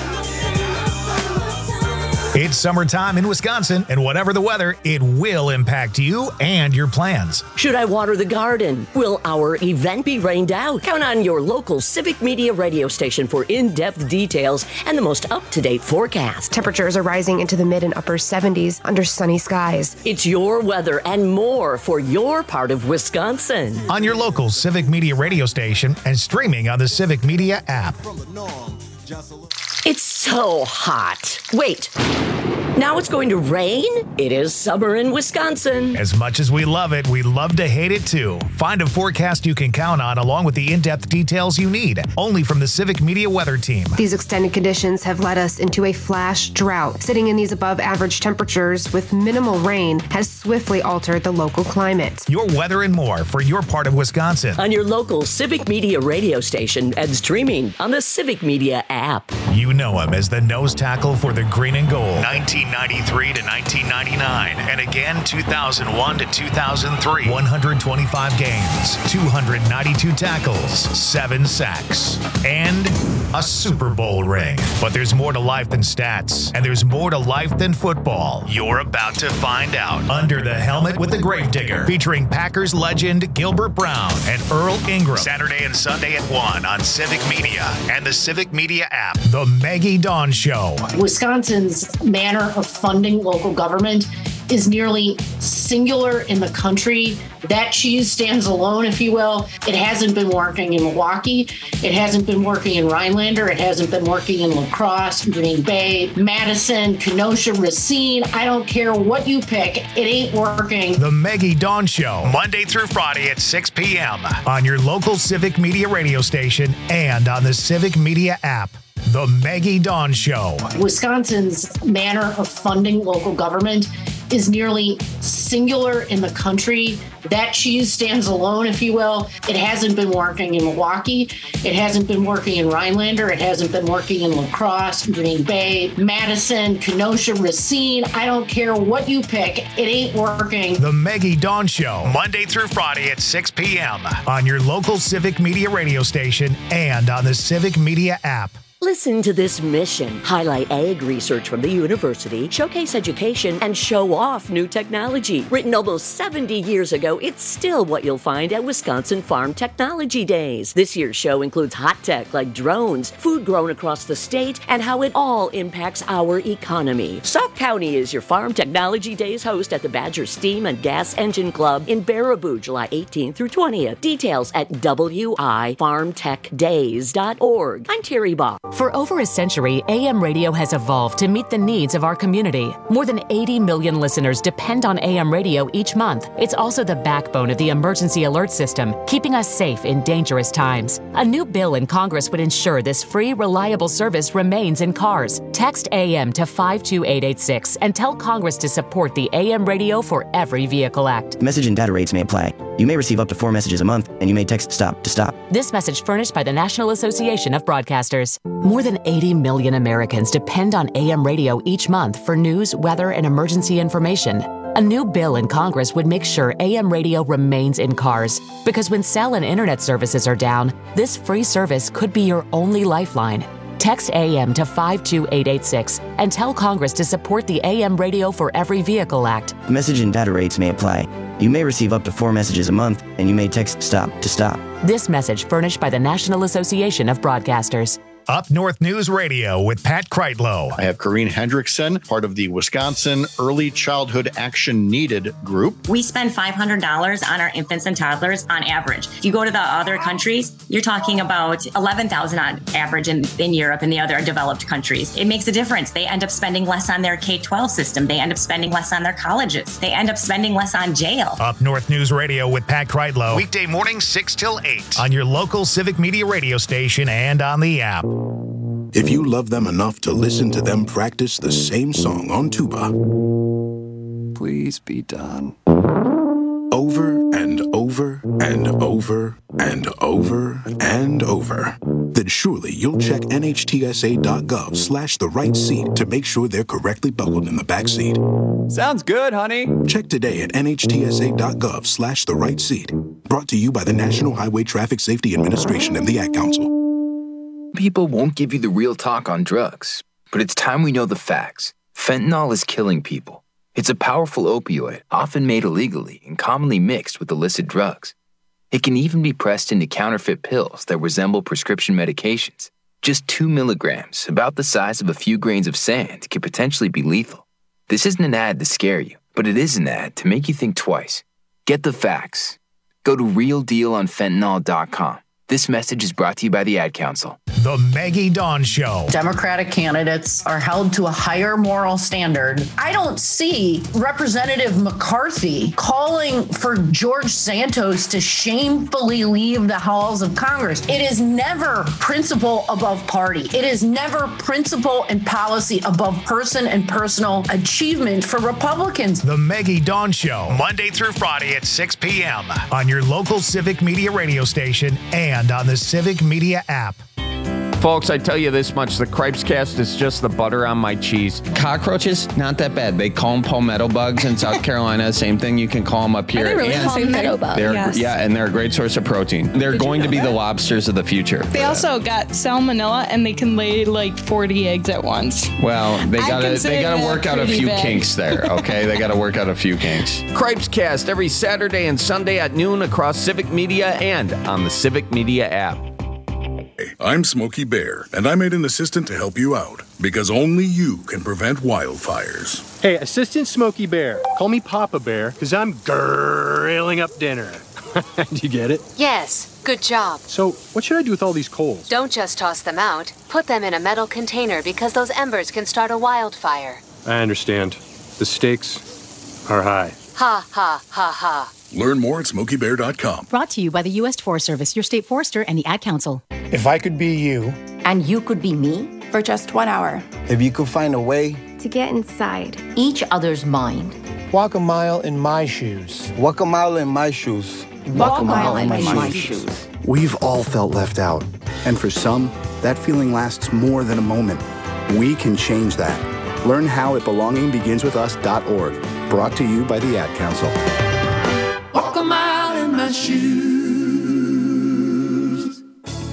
It's summertime in Wisconsin, and whatever the weather, it will impact you and your plans. Should I water the garden? Will our event be rained out? Count on your local Civic Media radio station for in-depth details and the most up-to-date forecast. Temperatures are rising into the mid and upper 70s under sunny skies. It's your weather and more for your part of Wisconsin. On your local Civic Media radio station and streaming on the Civic Media app. It's so hot. Wait. Now it's going to rain? It is summer in Wisconsin. As much as we love it, we love to hate it too. Find a forecast you can count on along with the in-depth details you need, only from the Civic Media Weather Team. These extended conditions have led us into a flash drought. Sitting in these above average temperatures with minimal rain has swiftly altered the local climate. Your weather and more for your part of Wisconsin. On your local Civic Media radio station and streaming on the Civic Media app. You know him as the nose tackle for the green and gold. 1993 to 1999, and again 2001 to 2003. 125 games, 292 tackles, 7 sacks, and a Super Bowl ring. But there's more to life than stats, and there's more to life than football. You're about to find out. Under the Helmet with the Gravedigger, featuring Packers legend Gilbert Brown and Earl Ingram. Saturday and Sunday at 1 on Civic Media and the Civic Media app. The Maggie Dawn Show. Wisconsin's manner of funding local government is nearly singular in the country. That cheese stands alone, if you will. It hasn't been working in Milwaukee. It hasn't been working in Rhinelander. It hasn't been working in La Crosse, Green Bay, Madison, Kenosha, Racine. I don't care what you pick. It ain't working. The Maggie Dawn Show, Monday through Friday at 6 p.m. on your local Civic Media radio station and on the Civic Media app. The Maggie Dawn Show. Wisconsin's manner of funding local government is nearly singular in the country. That cheese stands alone, if you will. It hasn't been working in Milwaukee. It hasn't been working in Rhinelander. It hasn't been working in La Crosse, Green Bay, Madison, Kenosha, Racine. I don't care what you pick. It ain't working. The Maggie Dawn Show, Monday through Friday at 6 p.m. on your local Civic Media radio station and on the Civic Media app. Listen to this mission. Highlight ag research from the university, showcase education, and show off new technology. Written almost 70 years ago, it's still what you'll find at Wisconsin Farm Technology Days. This year's show includes hot tech like drones, food grown across the state, and how it all impacts our economy. Sauk County is your Farm Technology Days host at the Badger Steam and Gas Engine Club in Baraboo, July 18th through 20th. Details at wifarmtechdays.org. I'm Terry Bach. For over a century, AM radio has evolved to meet the needs of our community. More than 80 million listeners depend on AM radio each month. It's also the backbone of the emergency alert system, keeping us safe in dangerous times. A new bill in Congress would ensure this free, reliable service remains in cars. Text AM to 52886 and tell Congress to support the AM Radio for Every Vehicle Act. Message and data rates may apply. You may receive up to 4 messages a month, and you may text STOP to stop. This message furnished by the National Association of Broadcasters. More than 80 million Americans depend on AM radio each month for news, weather, and emergency information. A new bill in Congress would make sure AM radio remains in cars, because when cell and internet services are down, this free service could be your only lifeline. Text AM to 52886 and tell Congress to support the AM Radio for Every Vehicle Act. Message and data rates may apply. You may receive up to 4 messages a month, and you may text STOP to stop. This message furnished by the National Association of Broadcasters. Up North News Radio with Pat Kreitlow. I have Corrine Hendrickson, part of the Wisconsin Early Childhood Action Needed group. We spend $500 on our infants and toddlers on average. If you go to the other countries, you're talking about $11,000 on average in Europe and the other developed countries. It makes a difference. They end up spending less on their K-12 system. They end up spending less on their colleges. They end up spending less on jail. Up North News Radio with Pat Kreitlow. Weekday mornings 6 till 8 on your local Civic Media radio station and on the app. If you love them enough to listen to them practice the same song on tuba, please be done. Over and over and over and over and over, then surely you'll check NHTSA.gov/the right seat to make sure they're correctly buckled in the back seat. Sounds good, honey. Check today at NHTSA.gov/the right seat. Brought to you by the National Highway Traffic Safety Administration and the Ad Council. People won't give you the real talk on drugs, but it's time we know the facts. Fentanyl is killing people. It's a powerful opioid, often made illegally and commonly mixed with illicit drugs. It can even be pressed into counterfeit pills that resemble prescription medications. Just 2 milligrams, about the size of a few grains of sand, can potentially be lethal. This isn't an ad to scare you, but it is an ad to make you think twice. Get the facts. Go to realdealonfentanyl.com. This message is brought to you by the Ad Council. The Maggie Dawn Show. Democratic candidates are held to a higher moral standard. I don't see Representative McCarthy calling for George Santos to shamefully leave the halls of Congress. It is never principle above party. It is never principle and policy above person and personal achievement for Republicans. The Maggie Dawn Show, Monday through Friday at 6 p.m. on your local Civic Media radio station and on the Civic Media app. Folks, I tell you this much, the Cripes Cast is just the butter on my cheese. Cockroaches, not that bad. They call them palmetto bugs in South Carolina. Same thing, you can call them up here. Are they really palmetto bugs? Yes. Yeah, and they're a great source of protein. They're going to be the lobsters of the future. They also got salmonella, and they can lay like 40 eggs at once. Well, they gotta work out a few kinks there, okay? They gotta work out a few kinks. Cripes Cast every Saturday and Sunday at noon across Civic Media and on the Civic Media app. I'm Smokey Bear, and I made an assistant to help you out, because only you can prevent wildfires. Hey, Assistant Smokey Bear, call me Papa Bear, because I'm grilling up dinner. Do you get it? Yes, good job. So, what should I do with all these coals? Don't just toss them out. Put them in a metal container because those embers can start a wildfire. I understand. The stakes are high. Ha, ha, ha, ha. Learn more at SmokeyBear.com. Brought to you by the U.S. Forest Service, your state forester, and the Ad Council. If I could be you. And you could be me? For just 1 hour. If you could find a way. To get inside. Each other's mind. Walk a mile in my shoes. Walk a mile in my shoes. Walk a mile in my shoes. We've all felt left out. And for some, that feeling lasts more than a moment. We can change that. Learn how at belongingbeginswithus.org. Brought to you by the Ad Council. Walk a mile in my shoes.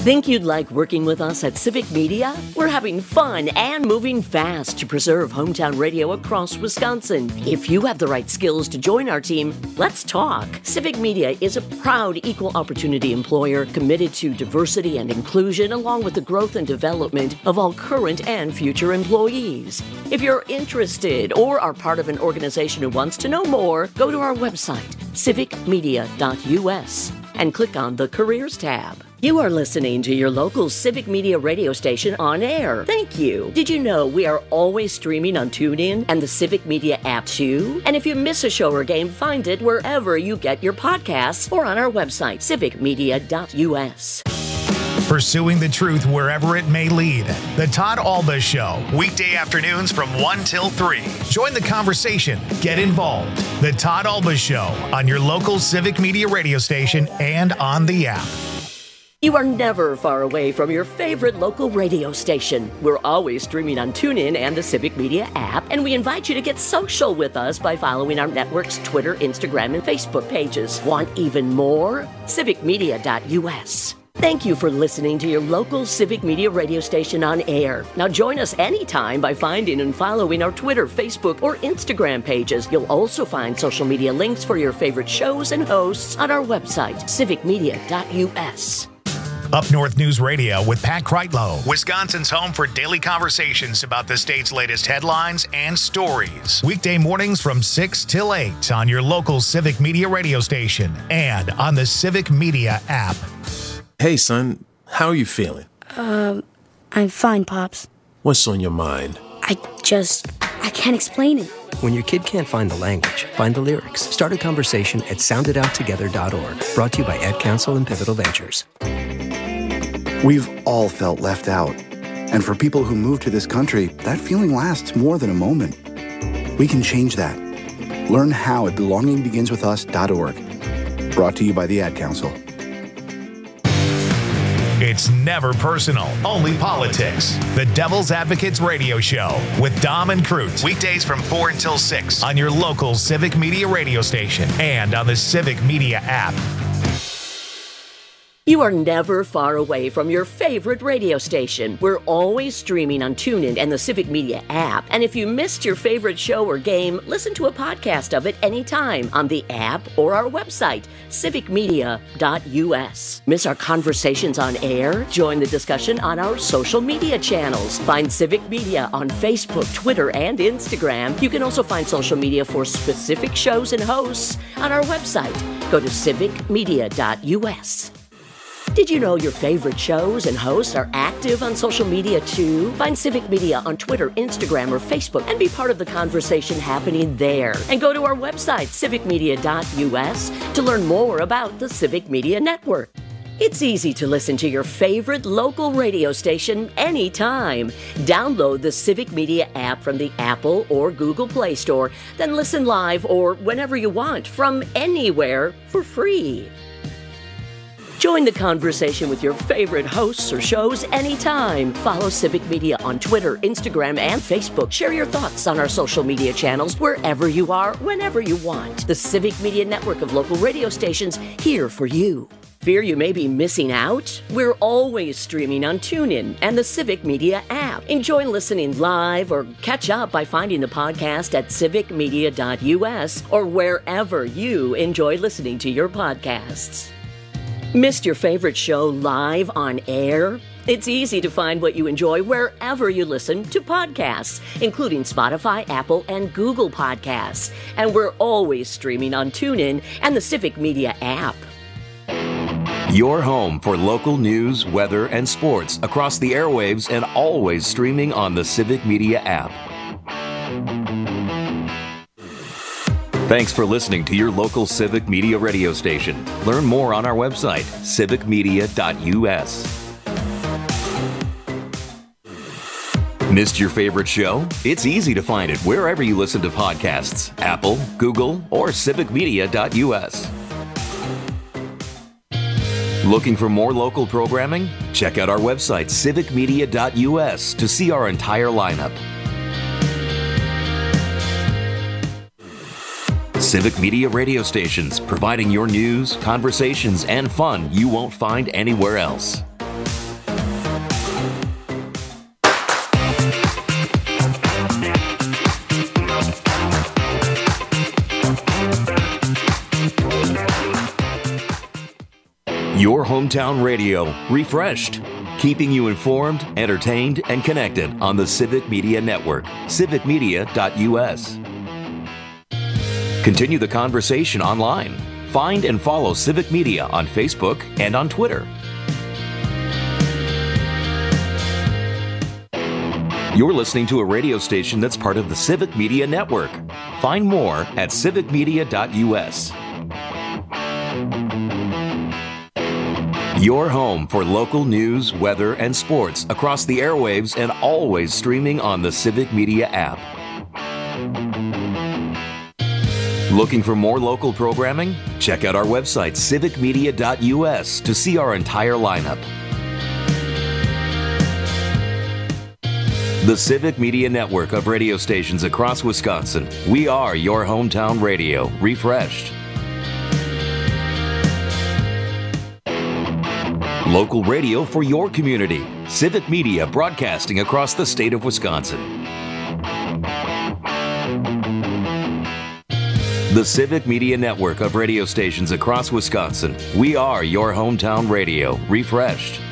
Think you'd like working with us at Civic Media? We're having fun and moving fast to preserve hometown radio across Wisconsin. If you have the right skills to join our team, let's talk. Civic Media is a proud equal opportunity employer committed to diversity and inclusion along with the growth and development of all current and future employees. If you're interested or are part of an organization who wants to know more, go to our website, civicmedia.us, and click on the Careers tab. You are listening to your local Civic Media radio station on air. Thank you. Did you know we are always streaming on TuneIn and the Civic Media app too? And if you miss a show or game, find it wherever you get your podcasts or on our website, civicmedia.us. Pursuing the truth wherever it may lead. The Todd Alba Show, weekday afternoons from 1 till 3. Join the conversation. Get involved. The Todd Alba Show on your local Civic Media radio station and on the app. You are never far away from your favorite local radio station. We're always streaming on TuneIn and the Civic Media app, and we invite you to get social with us by following our network's Twitter, Instagram, and Facebook pages. Want even more? civicmedia.us. Thank you for listening to your local Civic Media radio station on air. Now join us anytime by finding and following our Twitter, Facebook, or Instagram pages. You'll also find social media links for your favorite shows and hosts on our website, civicmedia.us. Up North News Radio with Pat Kreitlow, Wisconsin's home for daily conversations about the state's latest headlines and stories. Weekday mornings from 6 till 8 on your local Civic Media radio station and on the Civic Media app. Hey, son, how are you feeling? I'm fine, Pops. What's on your mind? I can't explain it. When your kid can't find the language, find the lyrics. Start a conversation at sounditouttogether.org. Brought to you by Ad Council and Pivotal Ventures. We've all felt left out. And for people who move to this country, that feeling lasts more than a moment. We can change that. Learn how at belongingbeginswithus.org. Brought to you by the Ad Council. It's never personal, only politics. The Devil's Advocates Radio Show with Dom and Cruz. Weekdays from 4 until 6 on your local Civic Media radio station and on the Civic Media app. You are never far away from your favorite radio station. We're always streaming on TuneIn and the Civic Media app. And if you missed your favorite show or game, listen to a podcast of it anytime on the app or our website, civicmedia.us. Miss our conversations on air? Join the discussion on our social media channels. Find Civic Media on Facebook, Twitter, and Instagram. You can also find social media for specific shows and hosts on our website. Go to civicmedia.us. Did you know your favorite shows and hosts are active on social media too? Find Civic Media on Twitter, Instagram, or Facebook and be part of the conversation happening there. And go to our website, civicmedia.us, to learn more about the Civic Media Network. It's easy to listen to your favorite local radio station anytime. Download the Civic Media app from the Apple or Google Play Store, then listen live or whenever you want from anywhere for free. Join the conversation with your favorite hosts or shows anytime. Follow Civic Media on Twitter, Instagram, and Facebook. Share your thoughts on our social media channels wherever you are, whenever you want. The Civic Media network of local radio stations here for you. Fear you may be missing out? We're always streaming on TuneIn and the Civic Media app. Enjoy listening live or catch up by finding the podcast at civicmedia.us or wherever you enjoy listening to your podcasts. Missed your favorite show live on air? It's easy to find what you enjoy wherever you listen to podcasts, including Spotify, Apple, and Google Podcasts. And we're always streaming on TuneIn and the Civic Media app. Your home for local news, weather, and sports across the airwaves and always streaming on the Civic Media app. Thanks for listening to your local Civic Media radio station. Learn more on our website, civicmedia.us. Missed your favorite show? It's easy to find it wherever you listen to podcasts, Apple, Google, or civicmedia.us. Looking for more local programming? Check out our website, civicmedia.us, to see our entire lineup. Civic Media radio stations, providing your news, conversations, and fun you won't find anywhere else. Your hometown radio, refreshed. Keeping you informed, entertained, and connected on the Civic Media Network, civicmedia.us. Continue the conversation online. Find and follow Civic Media on Facebook and on Twitter. You're listening to a radio station that's part of the Civic Media Network. Find more at civicmedia.us. Your home for local news, weather, and sports across the airwaves and always streaming on the Civic Media app. Looking for more local programming? Check out our website, civicmedia.us, to see our entire lineup. The Civic Media Network of radio stations across Wisconsin. We are your hometown radio, refreshed. Local radio for your community. Civic Media broadcasting across the state of Wisconsin. The Civic Media Network of radio stations across Wisconsin. We are your hometown radio, refreshed.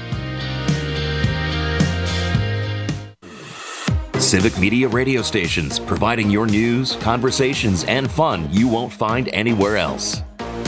Civic Media radio stations, providing your news, conversations, and fun you won't find anywhere else.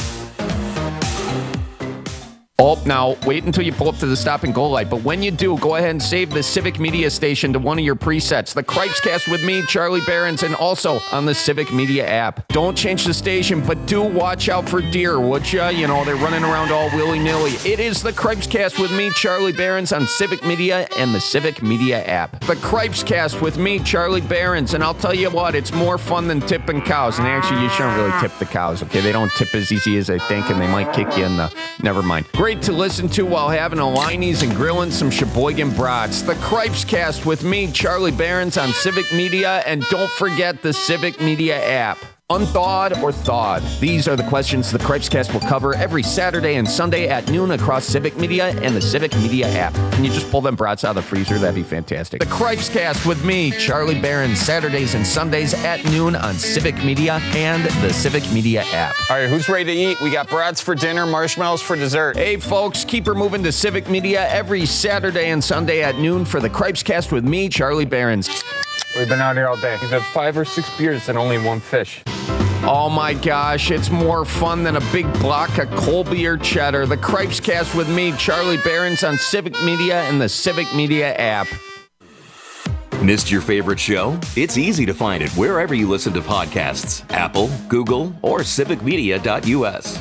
Oh, now, wait until you pull up to the stop and go light. But when you do, go ahead and save the Civic Media station to one of your presets. The Cripescast with me, Charlie Behrens, and also on the Civic Media app. Don't change the station, but do watch out for deer, would ya? You know, they're running around all willy-nilly. It is the Cripescast with me, Charlie Behrens, on Civic Media and the Civic Media app. The Cripescast with me, Charlie Behrens, and I'll tell you what, it's more fun than tipping cows. And actually, you shouldn't really tip the cows, okay? They don't tip as easy as they think, and they might kick you in the... Never mind. Great to listen to while having a Liney's and grilling some Sheboygan brats. The Cripescast with me, Charlie Behrens, on Civic Media, and don't forget the Civic Media app. Unthawed or thawed? These are the questions the Cripescast will cover every Saturday and Sunday at noon across Civic Media and the Civic Media app. Can you just pull them brats out of the freezer? That'd be fantastic. The Cripescast with me, Charlie Behrens, Saturdays and Sundays at noon on Civic Media and the Civic Media app. All right, who's ready to eat? We got brats for dinner, marshmallows for dessert. Hey, folks, keep her moving to Civic Media every Saturday and Sunday at noon for the Cripescast with me, Charlie Behrens. We've been out here all day. We've had 5 or 6 beers and only 1 fish. Oh my gosh, it's more fun than a big block of Colby or cheddar. The Cripescast with me, Charlie Behrens, on Civic Media and the Civic Media app. Missed your favorite show? It's easy to find it wherever you listen to podcasts. Apple, Google, or civicmedia.us.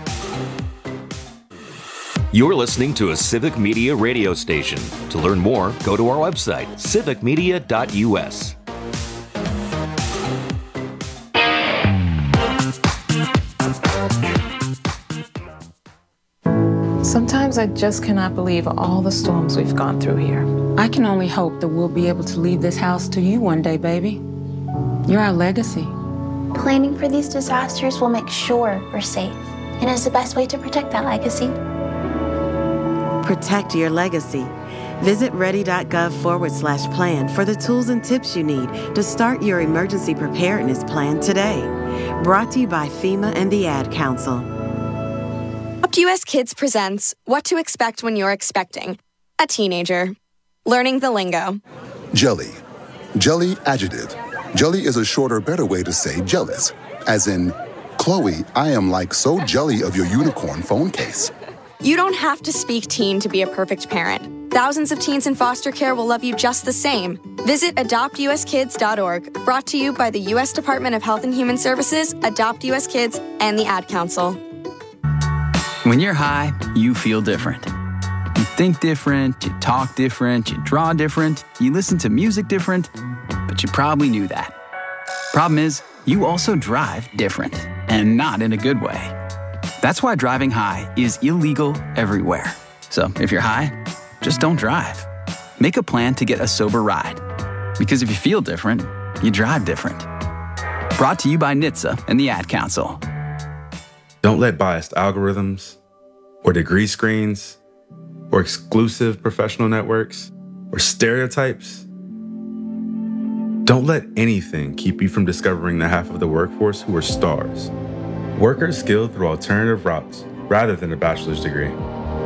You're listening to a Civic Media radio station. To learn more, go to our website, civicmedia.us. Sometimes I just cannot believe all the storms we've gone through here. I can only hope that we'll be able to leave this house to you one day, baby. You're our legacy. Planning for these disasters will make sure we're safe, and is the best way to protect that legacy. Protect your legacy. Visit ready.gov/plan for the tools and tips you need to start your emergency preparedness plan today. Brought to you by FEMA and the Ad Council. Adopt US Kids presents What to Expect When You're Expecting a Teenager. Learning the lingo. Jelly. Jelly adjective. Jelly is a shorter, better way to say jealous. As in, Chloe, I am like so jelly of your unicorn phone case. You don't have to speak teen to be a perfect parent. Thousands of teens in foster care will love you just the same. Visit adoptuskids.org. Brought to you by the U.S. Department of Health and Human Services, Adopt US Kids, and the Ad Council. When you're high, you feel different. You think different, you talk different, you draw different, you listen to music different, but you probably knew that. Problem is, you also drive different, and not in a good way. That's why driving high is illegal everywhere. So if you're high, just don't drive. Make a plan to get a sober ride. Because if you feel different, you drive different. Brought to you by NHTSA and the Ad Council. Don't let biased algorithms or degree screens or exclusive professional networks or stereotypes. Don't let anything keep you from discovering the half of the workforce who are stars. Workers skilled through alternative routes rather than a bachelor's degree.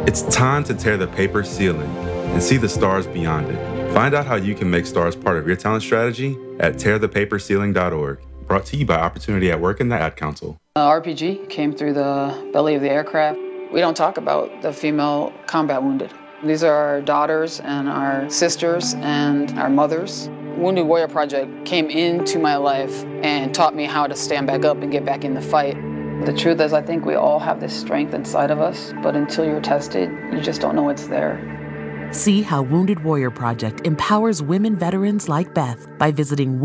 It's time to tear the paper ceiling and see the stars beyond it. Find out how you can make stars part of your talent strategy at tearthepaperceiling.org. Brought to you by Opportunity at Work and the Ad Council. RPG came through the belly of the aircraft. We don't talk about the female combat wounded. These are our daughters and our sisters and our mothers. Wounded Warrior Project came into my life and taught me how to stand back up and get back in the fight. The truth is, I think we all have this strength inside of us, but until you're tested, you just don't know it's there. See how Wounded Warrior Project empowers women veterans like Beth by visiting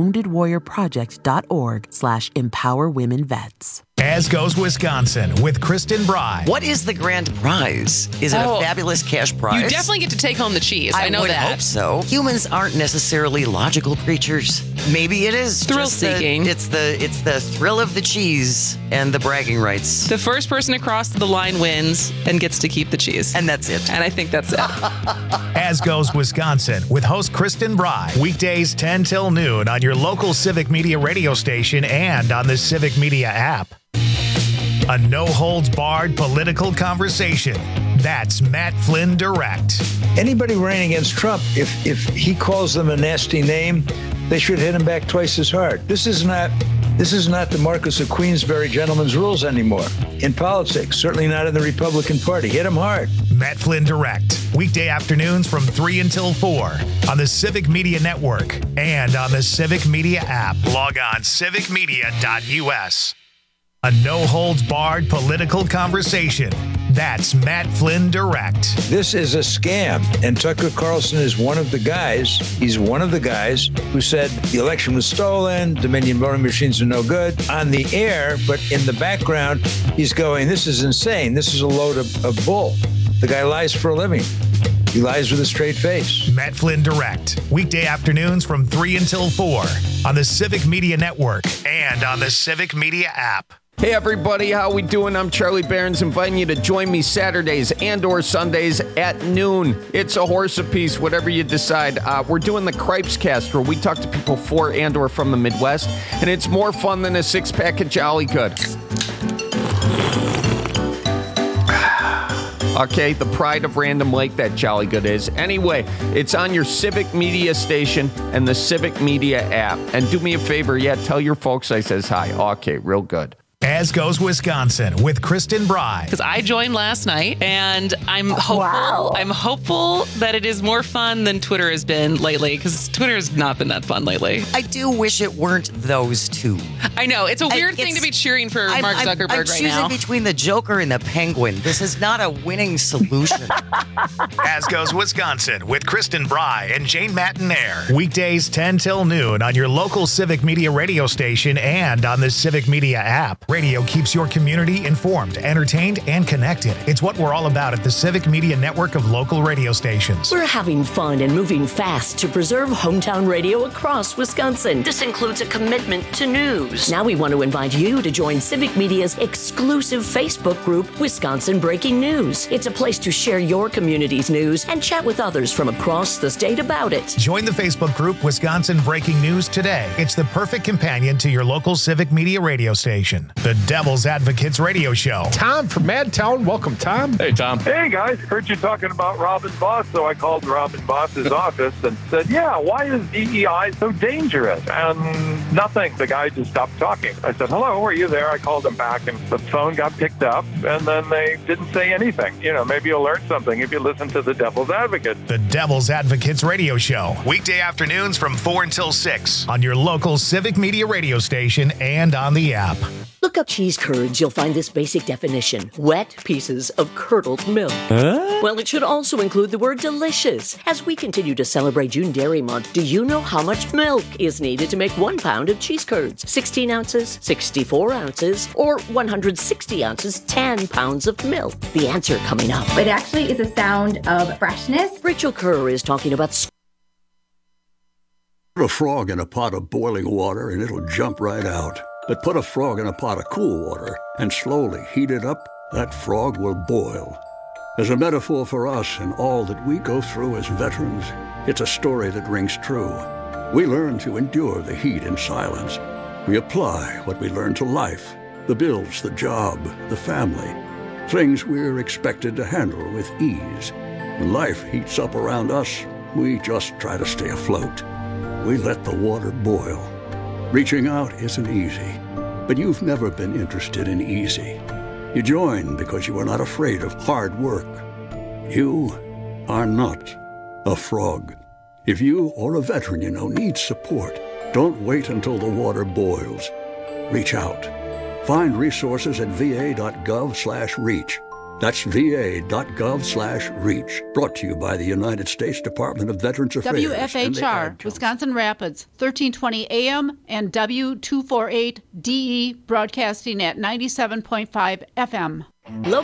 woundedwarriorproject.org/empowerwomenvets. As Goes Wisconsin with Kristen Bry. What is the grand prize? Is it a fabulous cash prize? You definitely get to take home the cheese. I know would that. Hope so. Humans aren't necessarily logical creatures. Maybe it is thrill-seeking. It's the thrill of the cheese and the bragging rights. The first person across the line wins and gets to keep the cheese. And that's it. And I think that's it. As Goes Wisconsin with host Kristen Bry. Weekdays 10 till noon on your local Civic Media radio station and on the Civic Media app. A no-holds-barred political conversation. That's Matt Flynn Direct. Anybody running against Trump, if he calls them a nasty name, they should hit him back twice as hard. This is not the Marquess of Queensberry gentleman's rules anymore. In politics, certainly not in the Republican Party. Hit him hard. Matt Flynn Direct. Weekday afternoons from 3 until 4 on the Civic Media Network and on the Civic Media app. Log on civicmedia.us. A no-holds-barred political conversation. That's Matt Flynn Direct. This is a scam, and Tucker Carlson is one of the guys. He's one of the guys who said the election was stolen, Dominion voting machines are no good on the air, but in the background, he's going, this is insane. This is a load of bull. The guy lies for a living. He lies with a straight face. Matt Flynn Direct. Weekday afternoons from 3 until 4 on the Civic Media Network and on the Civic Media app. Hey everybody, how we doing? I'm Charlie Behrens, inviting you to join me Saturdays and or Sundays at noon. It's a horse apiece, whatever you decide. We're doing the Cripes Cast, where we talk to people for and or from the Midwest, and it's more fun than a six-pack of Jolly Good. Okay, the pride of Random Lake, that Jolly Good is. Anyway, it's on your Civic Media station and the Civic Media app. And do me a favor, tell your folks I says hi. Okay, real good. As Goes Wisconsin with Kristen Bry. Because I joined last night, and I'm hopeful. Wow. I'm hopeful that it is more fun than Twitter has been lately, because Twitter has not been that fun lately. I do wish it weren't those two. I know. It's a weird thing to be cheering for Mark Zuckerberg right now. I'm choosing between the Joker and the Penguin. This is not a winning solution. As Goes Wisconsin with Kristen Bry and Jane Matinaire. Weekdays 10 till noon on your local Civic Media radio station and on the Civic Media app. Radio keeps your community informed, entertained, and connected. It's what we're all about at the Civic Media network of local radio stations. We're having fun and moving fast to preserve hometown radio across Wisconsin. This includes a commitment to news. Now we want to invite you to join Civic Media's exclusive Facebook group, Wisconsin Breaking News. It's a place to share your community's news and chat with others from across the state about it. Join the Facebook group Wisconsin Breaking News today. It's the perfect companion to your local Civic Media radio station. The Devil's Advocates Radio Show. Tom from Madtown. Welcome, Tom. Hey, Tom. Hey, guys. Heard you talking about Robin Boss, so I called Robin Boss's office and said, why is DEI so dangerous? And nothing. The guy just stopped talking. I said, hello, are you there? I called him back, and the phone got picked up, and then they didn't say anything. Maybe you'll learn something if you listen to the Devil's Advocate. The Devil's Advocates Radio Show. Weekday afternoons from 4 until 6 on your local Civic Media radio station and on the app. Look up cheese curds, you'll find this basic definition. Wet pieces of curdled milk. Well, it should also include the word delicious. As we continue to celebrate June Dairy Month, do you know how much milk is needed to make 1 pound of cheese curds? 16 ounces, 64 ounces, or 160 ounces, 10 pounds of milk? The answer coming up. It actually is a sound of freshness. Rachel Kerr is talking about... Put a frog in a pot of boiling water and it'll jump right out. But put a frog in a pot of cool water and slowly heat it up, that frog will boil. As a metaphor for us and all that we go through as veterans, it's a story that rings true. We learn to endure the heat in silence. We apply what we learn to life, the bills, the job, the family. Things we're expected to handle with ease. When life heats up around us, we just try to stay afloat. We let the water boil. Reaching out isn't easy, but you've never been interested in easy. You joined because you were not afraid of hard work. You are not a frog. If you or a veteran you know needs support, don't wait until the water boils. Reach out. Find resources at va.gov/reach. That's va.gov/reach. Brought to you by the United States Department of Veterans Affairs. WFHR, Wisconsin Rapids, 1320 AM and W248DE broadcasting at 97.5 FM.